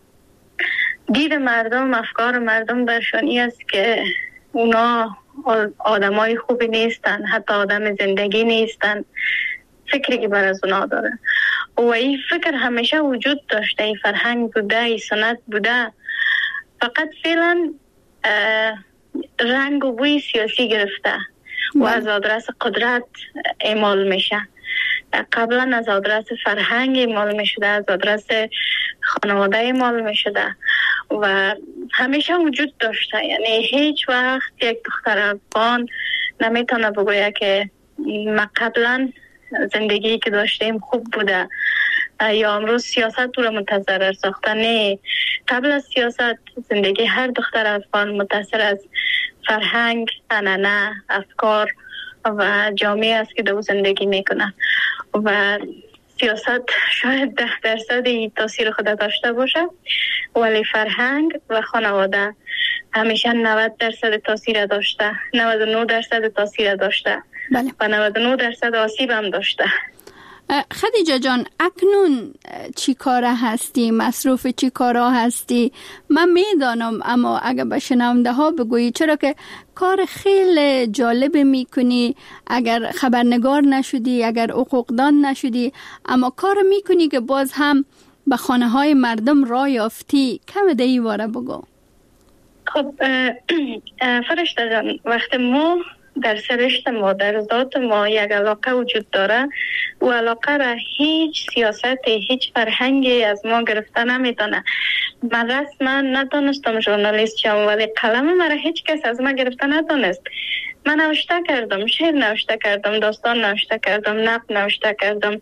Speaker 18: دید مردم، افکار مردم برشون این است که اونا آدمای خوبی نیستن، حتی آدم زندگی نیستن، فکری که بر از اونا داره. و این فکر همیشه وجود داشته، این فرهنگ بوده، این سنت بوده، فقط فعلا رنگ و بوی سیاسی گرفته و از آدرس قدرت اعمال میشه. قبلا از آدرس فرهنگ اعمال میشده، از آدرس خانواده اعمال میشده و همیشه وجود داشته. یعنی هیچ وقت یک دختر افغان نمیتونه بگویه که ما قبلا زندگی که داشتیم خوب بوده یا امروز سیاست تو رو متضرر ساخته. نه، قبل از سیاست زندگی هر دختر افغان متاثر از فرهنگ، عنعنه، افکار و جامعه است که دو زندگی میکنه و سیاست شاید ده درصد تاثیر خود داشته باشه، ولی فرهنگ و خانواده همیشه نود درصد تاثیر داشته، نود و نه درصد تاثیر داشته
Speaker 15: بله.
Speaker 18: و نود و نه درصد آسیب هم داشته.
Speaker 15: خدیجه جان، اکنون چی کاره هستی؟ مصروف چی کارا هستی؟ من میدانم، اما اگر به شنونده ها بگویی، چرا که کار خیلی جالب میکنی، اگر خبرنگار نشدی، اگر حقوقدان نشدی، اما کار میکنی که باز هم به خانه های مردم راه یافتی. کم ده ای واره بگو.
Speaker 18: خب فرشته جان، وقت ما در سرشت ما، در ذات ما یک علاقه وجود داره و علاقه را هیچ سیاست، هیچ فرهنگی از ما گرفته نمیتونه. من رسما ندانستم ژورنالیست شم، ولی قلم مرا هیچ کس از ما گرفته ندانست. من نوشته کردم، شعر نوشته کردم، داستان نوشته کردم، نقد نوشته کردم،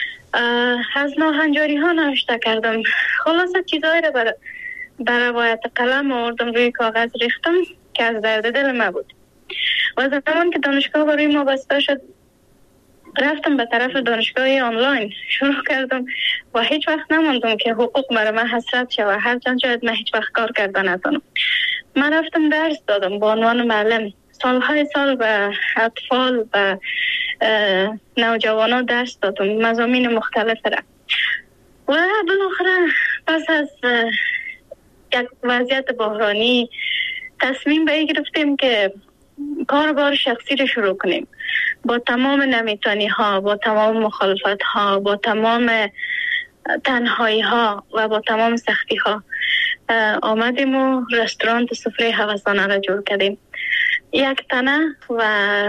Speaker 18: از ناهنجاری ها نوشته کردم. خلاصه چیزایی را بر بر روایت قلم آوردم، روی کاغذ ریختم که از درد دل ما بود. و زمان که دانشگاه برای ما بسته شد، رفتم به طرف دانشگاه آنلاین، شروع کردم و هیچ وقت نماندم که حقوق برای من حسرت شود، هرچند شاید من هیچ وقت کار کرده نتونم. من رفتم درس دادم به عنوان معلم، سالهای سال به اطفال و نوجوانان درس دادم، مضامین مختلف را. و بالاخره پس از یک وضعیت بحرانی تصمیم به این گرفتیم که کاربار شخصی رو شروع کنیم. با تمام نمیتانی ها، با تمام مخالفت ها، با تمام تنهایی ها و با تمام سختی ها آمدیم و رستوران سفره هوسانه را جور کردیم. یک تنه و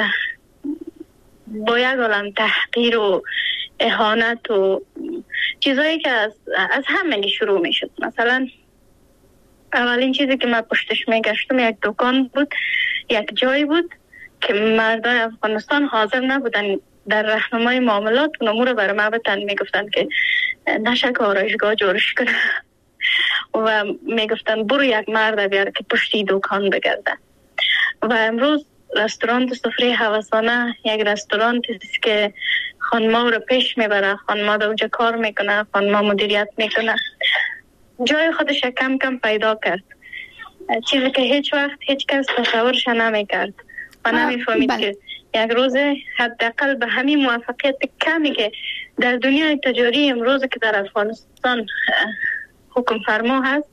Speaker 18: با یک عالم تحقیر و اهانت و چیزایی که از, از همه شروع می شد. مثلا اولین چیزی که من پشتش می گشتم یک دکان بود، یک جایی بود که مردای افغانستان حاضر نبودن در راهنمای معاملات و امور رو برای ما بتن. می گفتن که نشه که آرایشگاه جورش کنه و می گفتن برو یک مرد بیار که پشتی دکان بگرده. و امروز رستوران سفره هوسانه یک رستوران است که خانما رو پیش میبره، خانما در اونجا کار میکنه، خانما مدیریت میکنه، جای خودش کم کم پیدا کرد، چیزی که هیچ وقت هیچ کس تصورش نمیکرد و نمیفهمید که یک روز حداقل به همین موفقیت کمی که در دنیای تجاری امروز که در افغانستان حکم فرما هست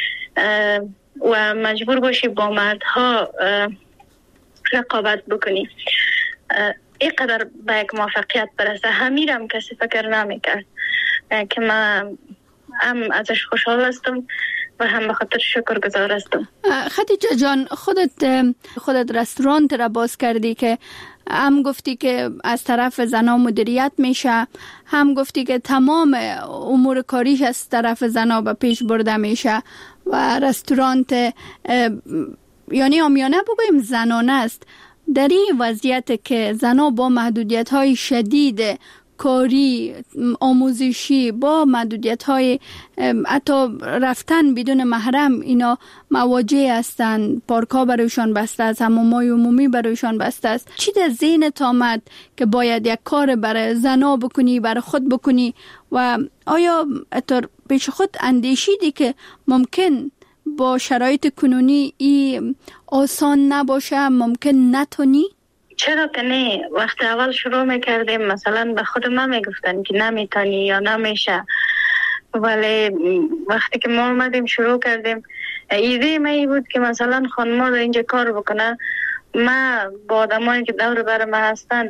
Speaker 18: و مجبور باشی با مردها رقابت بکنی، اینقدر به یک موفقیت برسه، همیرم کسی فکر نمیکرد که من هم ازش خوشحال هستم و هم به خاطر شکر گزار هستم.
Speaker 15: خدیجه جان، خودت خودت رستوران را باز کردی که هم گفتی که از طرف زنا مدیریت میشه، هم گفتی که تمام امور کاریش از طرف زنا به پیش برده میشه و رستوران یعنی آمیانه بگویم زنانه است. در این وضعیت که زنا با محدودیت های شدید کاری، آموزشی با محدودیت های حتی رفتن بدون محرم اینا مواجه هستند. پارک ها برایشان بسته است، حمام های عمومی برایشان بسته است. چی در ذهنت آمد که باید یک کار برای زنا بکنی، برای خود بکنی و آیا اتر پیش خود اندیشیدی که ممکن با شرایط کنونی ای آسان نباشه، ممکن نتونی؟
Speaker 18: چرا که نه؟ وقت اول شروع میکردیم مثلا به خود ما میگفتن که نمیتونی یا نمیشه، ولی وقتی که ما اومدیم شروع کردیم ایده ما ای بود که مثلا خانم در اینجا کار بکنه. ما با آدمایی که دور بر ما هستن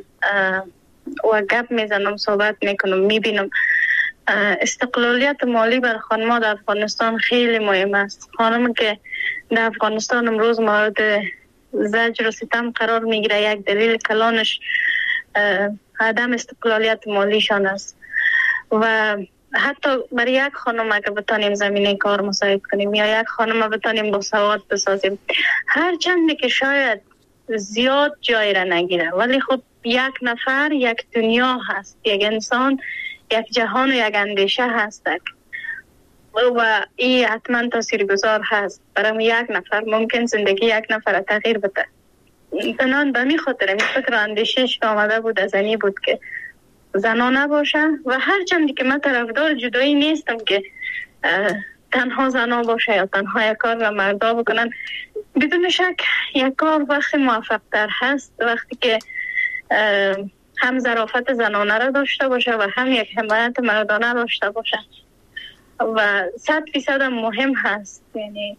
Speaker 18: و گپ میزنم، صحبت میکنم، میبینم استقلالیت مالی بر خانم در افغانستان خیلی مهم است. خانم که در افغانستان امروز مورد زجر و ستم قرار میگیره، یک دلیل کلانش عدم استقلالیت مالیشان است. و حتی برای یک خانم اگر بتانیم زمینه کار مساعد کنیم یا یک خانم بتانیم با سواد بسازیم، هر چندی که شاید زیاد جای را نگیره، ولی خب یک نفر یک دنیا هست، یک انسان یک جهان و یک اندیشه هست و این حتما تاثیرگذار هست. برای یک نفر ممکن زندگی یک نفر تغییر بده. بنان به می خاطر این فکر اندیشش آمده بود از اینی بود که زنا نباشه و هر چندی که من طرفدار جدایی نیستم که تنها زنا باشه یا تنها یک کار و مردا بکنن. بدون شک یک کار وقتی موفق تر هست وقتی که هم ظرافت زنانه را داشته باشه و هم یک حمایت مردانه داشته باشه و صد فیصد مهم هست. یعنی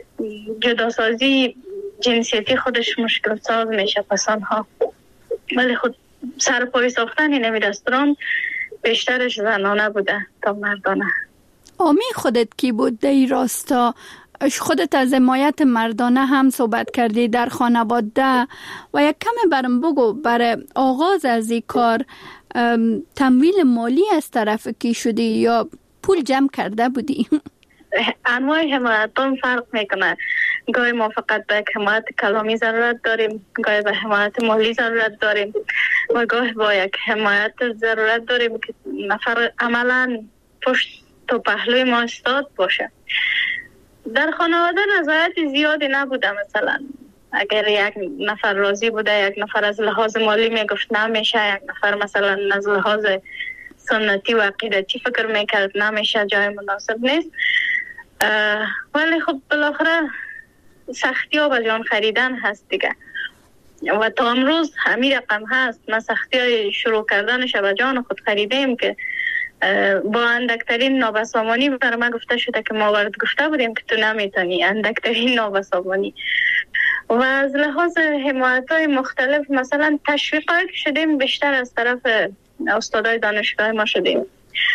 Speaker 18: جداسازی جنسیتی خودش مشکل ساز میشه پسانها، ولی خود سر پای ساختن این دستوران بیشترش زنانه بوده تا مردانه.
Speaker 15: آمی خودت کی بود در این راستا؟ خودت از حمایت مردانه هم صحبت کردی در خانواده و یک کم برم بگو برای آغاز از این کار تمویل مالی از طرف کی شدی یا پول جمع کرده بودی؟
Speaker 18: انواع حمایتان فرق میکنه. گاهی ما فقط به حمایت کلامی ضرورت داریم، گاهی به حمایت مالی ضرورت داریم و گاهی با یک حمایت ضرورت داریم که نفر عملا پشت و پهلوی ما استاد باشه. در خانواده رضایت زیادی نبوده. مثلا اگر یک نفر راضی بوده، یک نفر از لحاظ مالی میگفت نمیشه، یک نفر مثلا از لحاظ سنتی و عقیدتی فکر میکرد نمیشه، جای مناسب نیست. ولی خب بالاخره سختی ها به جان خریدن هست دیگه و تا امروز همین رقم هست. ما سختی های شروع کردنش به جان خود خریدیم که با اندکترین نابسامانی بر ما گفته شده که ما ورد گفته بودیم که تو نمیتونی، اندکترین نابسامانی. و از لحاظ حمایت های مختلف مثلا تشویق هایی که شدیم بیشتر از طرف استادای دانشگاه ما شدیم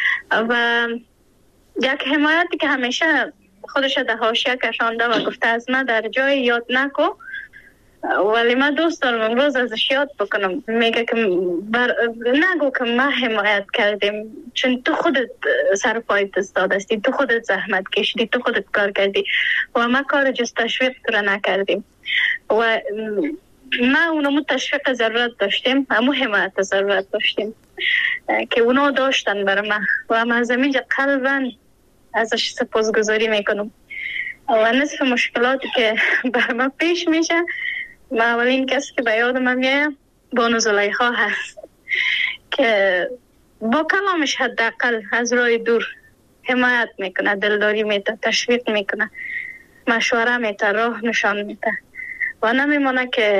Speaker 18: و یک حمایتی که همیشه خودش در حاشیه کشانده و گفته از من در جای یاد نکو، ولی من دوست دارم امروز ازش یاد بکنم. میگه که بر... نگو که ما حمایت کردیم، چون تو خودت سر پایت استاد هستی، تو خودت زحمت کشیدی، تو خودت کار کردی و ما کار جز تشویق تو نکردیم و ما اونمو تشویق ضرورت داشتیم، همو حمایت ضرورت داشتیم که اونا داشتن برای ما و ما از اینجا قلباً ازش سپاسگزاری میکنم. و نصف مشکلاتی که برای ما پیش میشه، ما اولین کسی که به یاد من میاد بانو زلیخا هست که با کلامش حداقل از راه دور حمایت میکنه، دلداری میده، تشویق میکنه، مشوره میده، راه نشان میده و نمیمونه که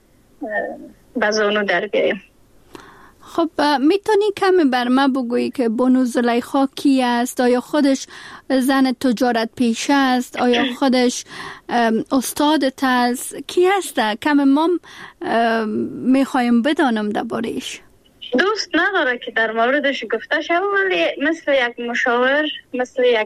Speaker 18: بزانو در بیاییم.
Speaker 15: خب میتونی کمی بر ما بگویی که بانو زلیخا کی است؟ آیا خودش زن تجارت پیشه است؟ آیا خودش استادت است؟ کی است؟ کمی ما میخوایم بدانم درباره‌اش.
Speaker 18: دوست نداره که در موردش گفته شد، ولی مثل یک مشاور، مثل یک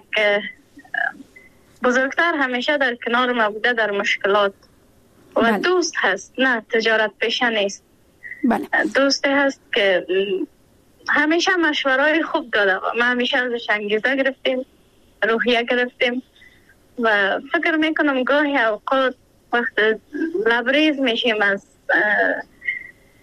Speaker 18: بزرگتر همیشه در کنار ما بوده در مشکلات و بله. دوست هست، نه تجارت پیشه نیست.
Speaker 15: بله.
Speaker 18: دوستی هست که همیشه مشورهای خوب داده و ما همیشه ازش انگیزه گرفتیم، روحیه گرفتیم و فکر میکنم گاهی اوقات وقت لبریز میشیم از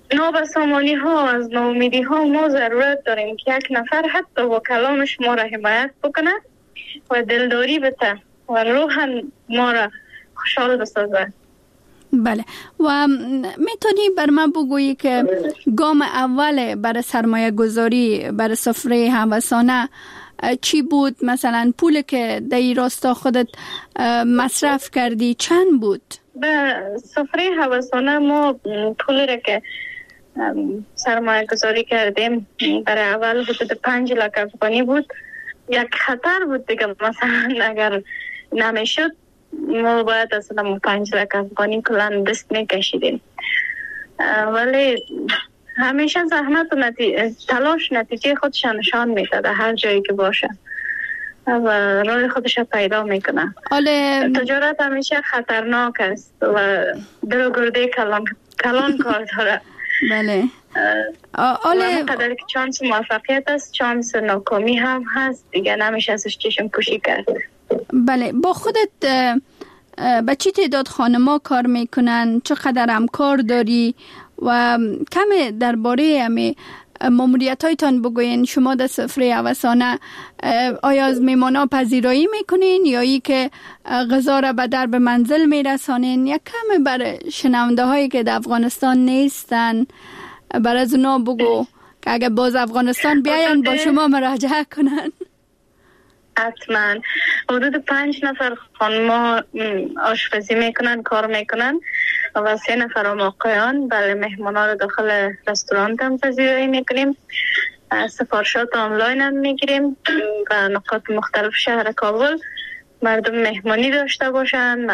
Speaker 18: نابسامانی ها از ناامیدی ها ما ضرورت داریم که یک نفر حتی با کلامش ما را حمایت بکنه و دلداری بده و روحاً ما را خوشحال بسازه.
Speaker 15: بله، و میتونی بر من بگویی که گام اول برای سرمایه گذاری برای سفره هوسانه چی بود؟ مثلا پول که در این راستا خودت مصرف کردی چند بود؟
Speaker 18: به سفره هوسانه ما پولی را که سرمایه گذاری کردیم برای اول حدود پنج لک افغانی بود. یک خطر بود دیگه، مثلا اگر نمیشد ما باید اصلا پنج لک افغانی کلان دست میکشیدیم، ولی همیشه زحمت و نتیجه تلاش نتیجه خودش نشان میده هر جایی که باشه و راه خودش پیدا میکنه.
Speaker 15: آله
Speaker 18: تجارت همیشه خطرناک است و دل و گرده کلان کلان کار داره.
Speaker 15: بله.
Speaker 18: آله قدر که چانس موفقیت است چانس ناکامی هم هست دیگه، نمیشه ازش چشم پوشی کرد.
Speaker 15: بله، با خودت به چی تعداد خانما کار میکنن؟ چقدر همکار داری؟ و کم درباره همی ماموریت هایتان بگوین. شما در سفره هوسانه آیا از میمانا پذیرایی میکنین یا ای که غذا را به درب منزل میرسانین؟ یا کم بر شنونده هایی که در افغانستان نیستن بر از اونا بگو که اگر باز افغانستان بیاین با شما مراجعه کنن.
Speaker 18: حتما حدود پنج نفر خانما آشپزی میکنن، کار میکنن و سه نفر هم آقایان. بله، مهمانا رو داخل رستوران هم پذیرایی میکنیم، سفارشات آنلاین هم میگیریم و نقاط مختلف شهر کابل مردم مهمانی داشته باشن،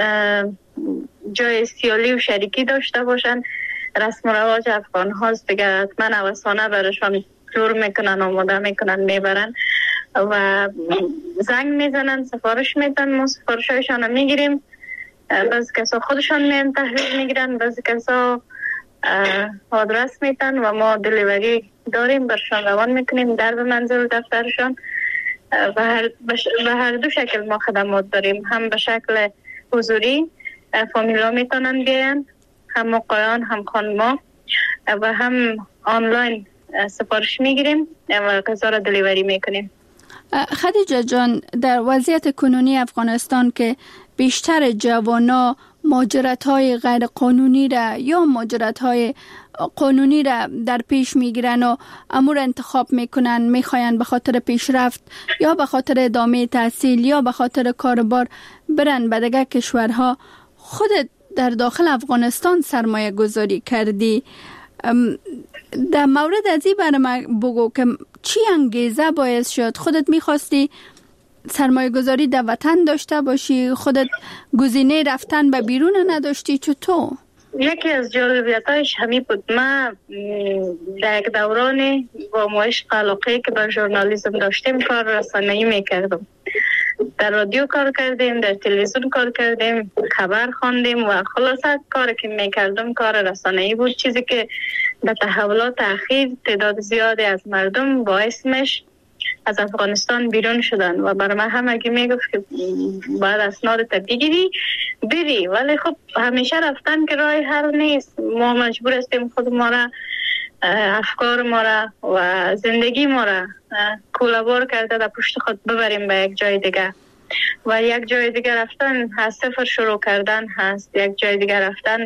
Speaker 18: جای سیالی و شریکی داشته باشن. رسم و رواج افغان هاست دیگه، حتما هوسانه برشان جور میکنن، آماده میکنن، میبرن و زنگ میزنن، سفارش میدن، ما سفارش هایشان هم میگیریم. بعضی کسا خودشان میان تحویل میگیرن، بعضی کسا آدرس میدن و ما دلیوری داریم برشان روان میکنیم در به منزل دفترشان. و هر, بش... و هر دو شکل ما خدمات داریم، هم به شکل حضوری فامیلا میتونن بیان، هم آقایان هم خانما، و هم آنلاین سفارش میگیریم و غذا را دلیوری میکنیم.
Speaker 15: خدیجه جان، در وضعیت کنونی افغانستان که بیشتر جوانا مهاجرت‌های غیر قانونی را یا مهاجرت‌های قانونی را در پیش میگیرن و امور انتخاب میکنن، میخواین به خاطر پیشرفت یا به خاطر ادامه تحصیل یا به خاطر کاربار برن به دیگر کشورها، خودت در داخل افغانستان سرمایه گذاری کردی. در مورد از این برای من بگو که چی انگیزه باعث شد خودت میخواستی سرمایه گذاری در وطن داشته باشی، خودت گزینه رفتن به بیرون نداشتی؟ چطور؟
Speaker 18: یکی از جالبیتایش همین بود. من در یک دوران با مایش علاقه که به ژورنالیسم داشتیم کار رسانه‌ای میکردم. در رادیو کار کردیم، در تلویزیون کار کردیم، خبر خواندیم و خلاصه کاری که میکردم کار رسانه‌ای بود، چیزی که در تحولات اخیر تعداد زیادی از مردم باعث میشه از افغانستان بیرون شدن و برای من همگی میگفت که باید اسنادت بگیری بری، ولی خب همیشه رفتن که راه حل نیست. ما مجبور هستیم خود ما را، افکار ما را و زندگی ما را کولابور کرده در پشت خود ببریم به یک جای دیگه و یک جای دیگه رفتن از صفر شروع کردن هست، یک جای دیگه رفتن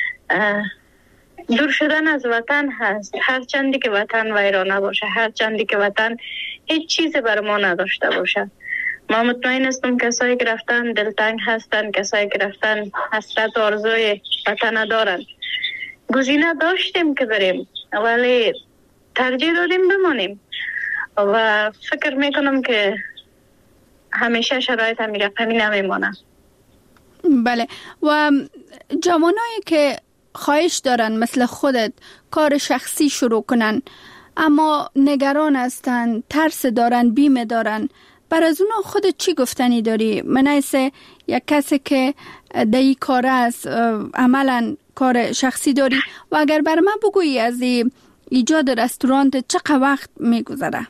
Speaker 18: دور شدن از وطن هست. هر چندی که وطن ویرانه باشه، هر چندی که وطن هیچ چیزی بر ما نداشته باشه. ما مطمئن هستم کسایی که رفتن دلتنگ هستن، کسایی که رفتن حسرت و آرزوی وطن دارن. گزینه داشتیم که بریم ولی ترجیح دادیم بمانیم و فکر میکنم که همیشه شرایط هم رقمی نمیمانه.
Speaker 15: بله، و جوانایی که خواهش دارن مثل خودت کار شخصی شروع کنن اما نگران هستن، ترس دارن، بیمه دارن، بر از اونا خودت چی گفتنی داری؟ منایسه یک کسی که در این کار است، عملا کار شخصی داری و اگر بر من بگویی از ایجاد رستوران چقدر وقت میگذره؟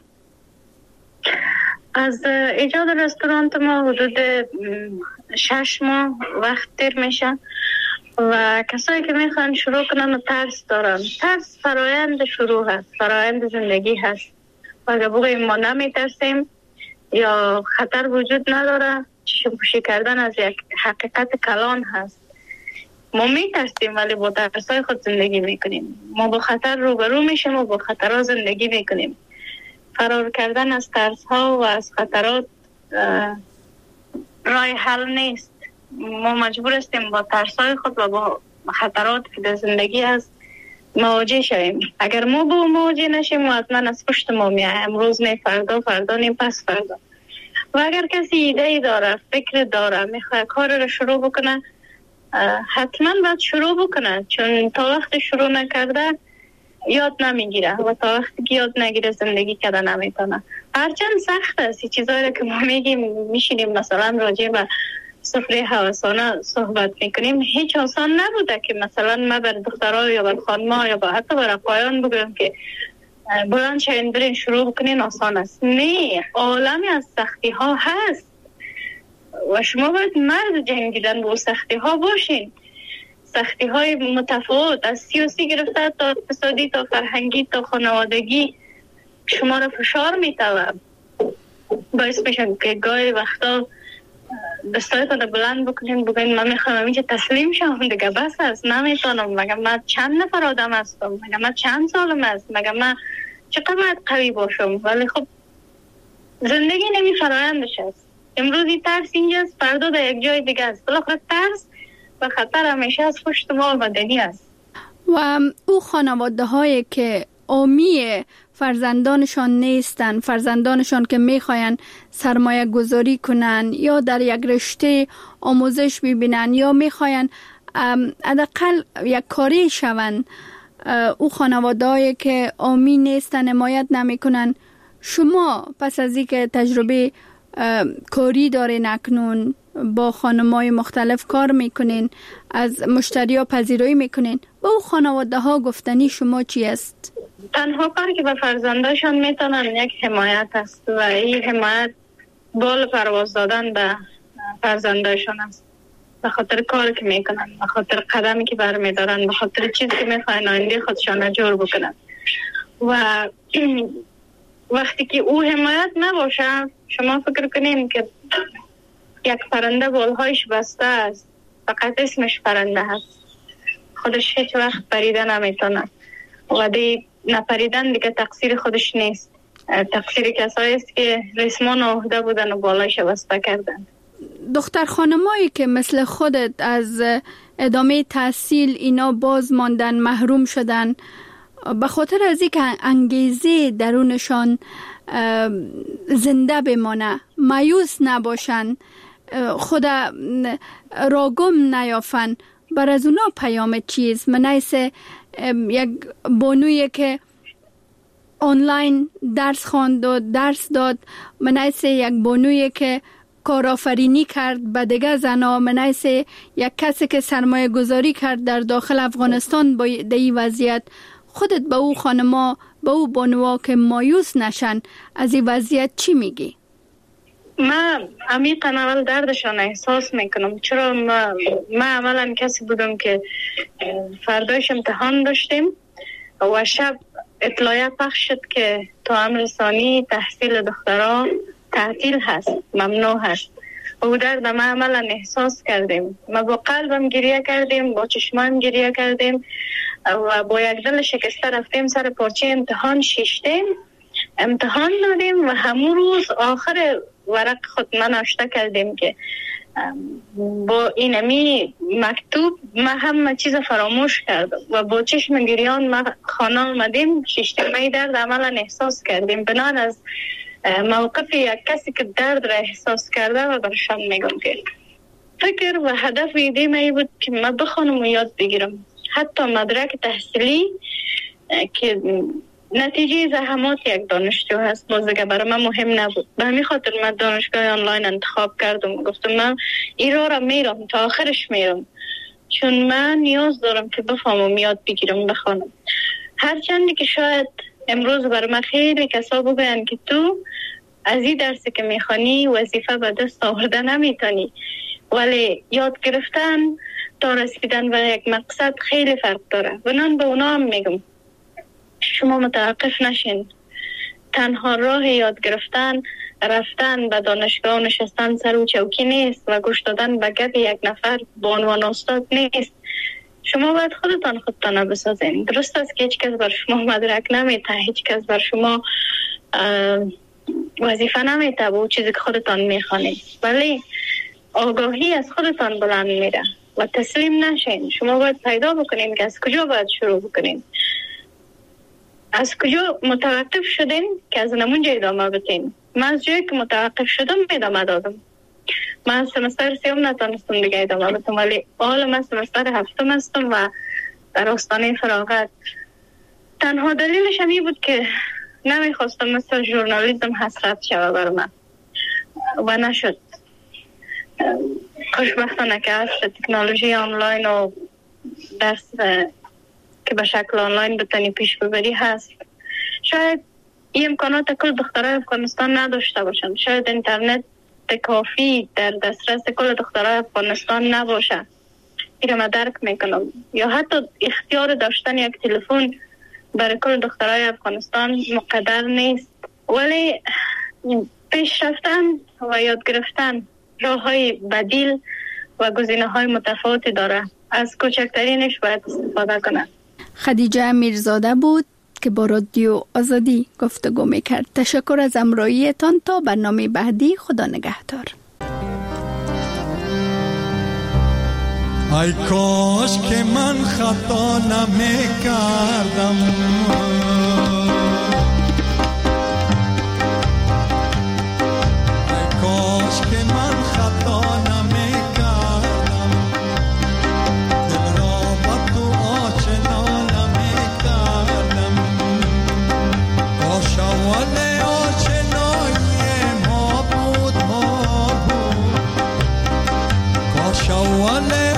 Speaker 18: از ایجاد رستوران ما حدود شش ماه وقت دیر میشه و کسایی که میخوان شروع کنن و ترس دارن. ترس فرایند شروع هست، فرایند زندگی هست و اگر بگوییم ما نمیترسیم یا خطر وجود نداره، چشم پوشی کردن از یک حقیقت کلان هست. ما میترسیم ولی با ترسای خود زندگی میکنیم. ما با خطر روبرو میشیم و با خطرها زندگی میکنیم. فرار کردن از ترس ها و از خطرات راه حل نیست. ما مجبور هستیم با ترسای خود و با خطرات که در زندگی هست مواجه شویم. اگر ما با مواجه نشیم و حتما از پشت ما میاد، امروز نه فردا، فردا نه پس فردا. و اگر کسی ایده ای داره، فکر داره، میخواد کار رو شروع بکنه، حتما باید شروع بکنه، چون تا وقت شروع نکرده یاد نمیگیره و تا وقتی که یاد نگیره زندگی کرده نمیتونه. هرچند سخت است این چیزایی که ما میگیم، میشینیم مثلا راجع به سفره هوسانه صحبت میکنیم، هیچ آسان نبوده که مثلا ما بر دخترها یا بر خانم‌ها یا با حتی بر آقایان بگویم که بلند شوین برین شروع بکنین آسان است. نه، عالمی از سختی ها هست و شما باید مرد جنگیدن با سختی ها باشین. سختی های متفاوت از سیاسی گرفته تا اقتصادی تا فرهنگی تا خانوادگی شما را فشار میتوه، باعث میشن که گاهی وقتا دستایتان بلند بکنین بگوین من میخوام اینجا تسلیم شم دیگه، بس است، نمیتونم، مگه من چند نفر آدم هستم، مگه من چند سالم است، مگه من چقدر باید قوی باشم. ولی خب زندگی نمی فرایندش است. امروزی ترس اینجاست، فردا در یک جای دیگه است. بالاخره ترس و خطر همیشه از پشت ما آمدنی است.
Speaker 15: و او خانواده هایی که آمی فرزندانشان نیستن، فرزندانشان که میخواین سرمایه گذاری کنن یا در یک رشته آموزش ببینن یا میخواین حداقل یک کاری شون، او خانواده هایی که آمی نیستن، حمایت نمیکنن، شما پس از اینکه تجربه کاری دارین، اکنون با خانم‌های مختلف کار میکنین، از مشتری ها پذیرایی میکنین، با او خانواده ها گفتنی شما چی است؟
Speaker 18: تنها کاری که به فرزنداشان میتونن یک حمایت است و این حمایت بال پرواز دادن به فرزنداشان است، به خاطر کاری که میکنن، به خاطر قدمی که برمیدارن، به خاطر چیزی که میخواین آینده خودشان جور بکنن. و وقتی که او حمایت نباشه، شما فکر کنین که یک پرنده بالهایش بسته است، فقط اسمش پرنده هست، خودش هیچ وقت پریده نمیتونه و دی نپریدن دیگه تقصیر خودش نیست، تقصیر کسایی است که ریسمان عهده بودن و بالایش بسته کردن.
Speaker 15: دختر خانمایی که مثل خودت از ادامه تحصیل اینا باز ماندن، محروم شدن، به خاطر از اینکه انگیزه درونشان زنده بمانه، مایوس نباشن، خود را گم نیافن، بر از اونا پیام چیز؟ منیس یک بانویی که آنلاین درس خواند و درس داد، منیس یک بانویی که کارآفرینی کرد به دیگه زنا، منیس یک کسی که سرمایه گذاری کرد در داخل افغانستان با دی وضعیت. خودت به او خانما، به او بانوها که مایوس نشن از این وضعیت چی میگی؟
Speaker 18: من عمیقا اول دردشان احساس میکنم، چرا ما, ما اولا کسی بودم که فردایش امتحان داشتیم و شب اطلاعیه پخش شد که تا امر ثانی تحصیل دختران تعطیل هست، ممنوع هست. و او درد ما عملا احساس کردیم، ما با قلبم گریه کردیم، با چشمام گریه کردیم و با یک دل شکسته رفتیم سر پارچه امتحان شیشتیم، امتحان دادیم و همون روز آخر ورق خود من آشته کردیم که با اینمی مکتوب ما همه چیز فراموش کردم و با چشم گریان ما خانه آمدیم. شیشتیمه درد عملا احساس کردیم بنان از موقف یک کسی که درد را احساس کرده و برشان میگم که فکر و هدف ایده می بود که من بخونم و یاد بگیرم. حتی مدرک تحصیلی که نتیجه زحمات یک دانشجو هست باز دیگه برای من مهم نبود، به همین خاطر من دانشگاه آنلاین انتخاب کردم و گفتم من این راه را میرم تا آخرش میرم، چون من نیاز دارم که بفهمم، یاد بگیرم، بخونم. هرچندی که شاید امروز برای من خیلی کسا بگوین که تو از این درسی که میخوانی وظیفه به دست آورده نمیتونی، ولی یاد گرفتن تا رسیدن به یک مقصد خیلی فرق داره. بنان به اونا هم میگم شما متوقف نشین. تنها راه یاد گرفتن رفتن به دانشگاه نشستن سر و چوکی نیست و گوش دادن به گپ یک نفر به عنوان استاد نیست. شما باید خودتان خودتان بسازین. درست است که هیچ کس بر شما مدرک نمیته، هیچ کس بر شما وظیفه نمیته با چیزی که خودتان میخوانید، ولی آگاهی از خودتان بلند میره و تسلیم نشین. شما باید پیدا بکنین که از کجا باید شروع بکنین، از کجا متوقف شدین که از نمونجا ادامه بدین. من از جایی که متوقف شدم ادامه دادم. من سمستر سیوم نتونستم دیگه ادامه بدم، ولی حالا من سمستر هفتم هستم و در آستانه فراغت. تنها دلیلش همی بود که نمیخواستم مثل ژورنالیسم حسرت شوه بر من و نشد. خوشبختانه که هست تکنولوژی آنلاین و درس که به شکل آنلاین بتانی پیش ببری هست. شاید این امکانات کل دخترای افغانستان نداشته باشن، شاید اینترنت کافی در دسترس کل دخترای افغانستان نباشه، این رو من درک میکنم، یا حتی اختیار داشتن یک تلفن برای کل دخترای افغانستان مقدر نیست، ولی پیش رفتن و یاد گرفتن راه های بدیل و گزینه های متفاوتی داره. از کوچکترینش باید استفاده کنن.
Speaker 15: خدیجه میرزاده بود که با رادیو آزادی گفتگو میکرد. تشکر از همراهیتان. تا برنامه بعدی، خدا نگهدار.
Speaker 19: ای کاش که من خطا نمیکردم، ای کاش که من خطا نمیکردم، دل را با تو آشنا نمیکردم. کاش اول آشنایی ما بود ما بود، کاش اول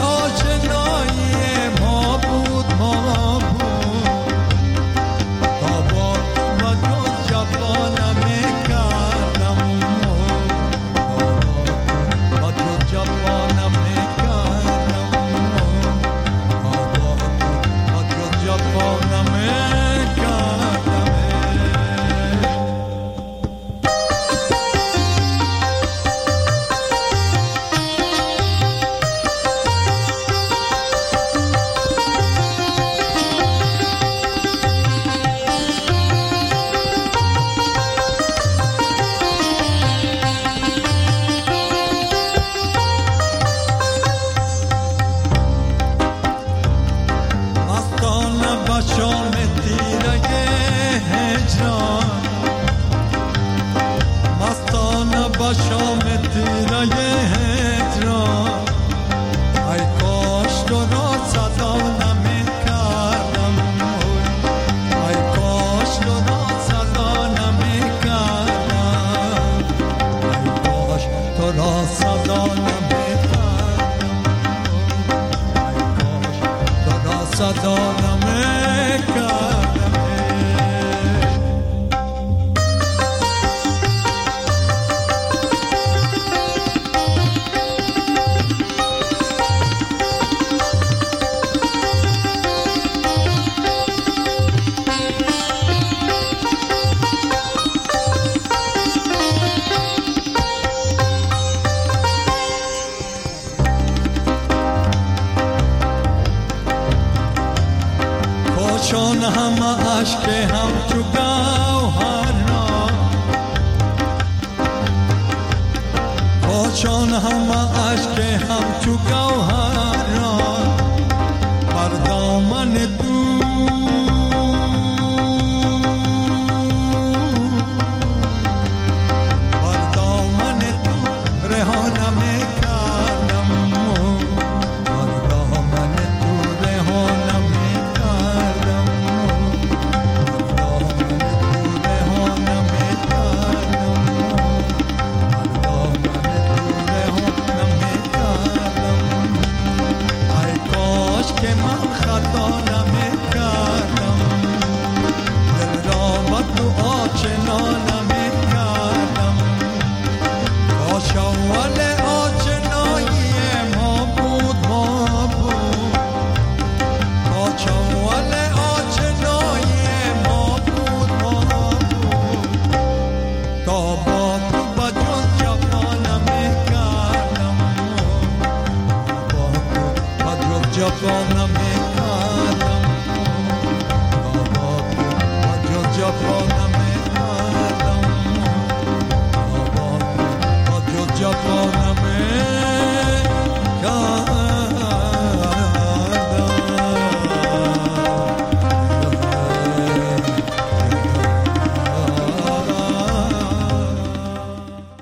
Speaker 19: چون هم عشق هم تو گوهر را، چون هم عشق هم تو گوهر را،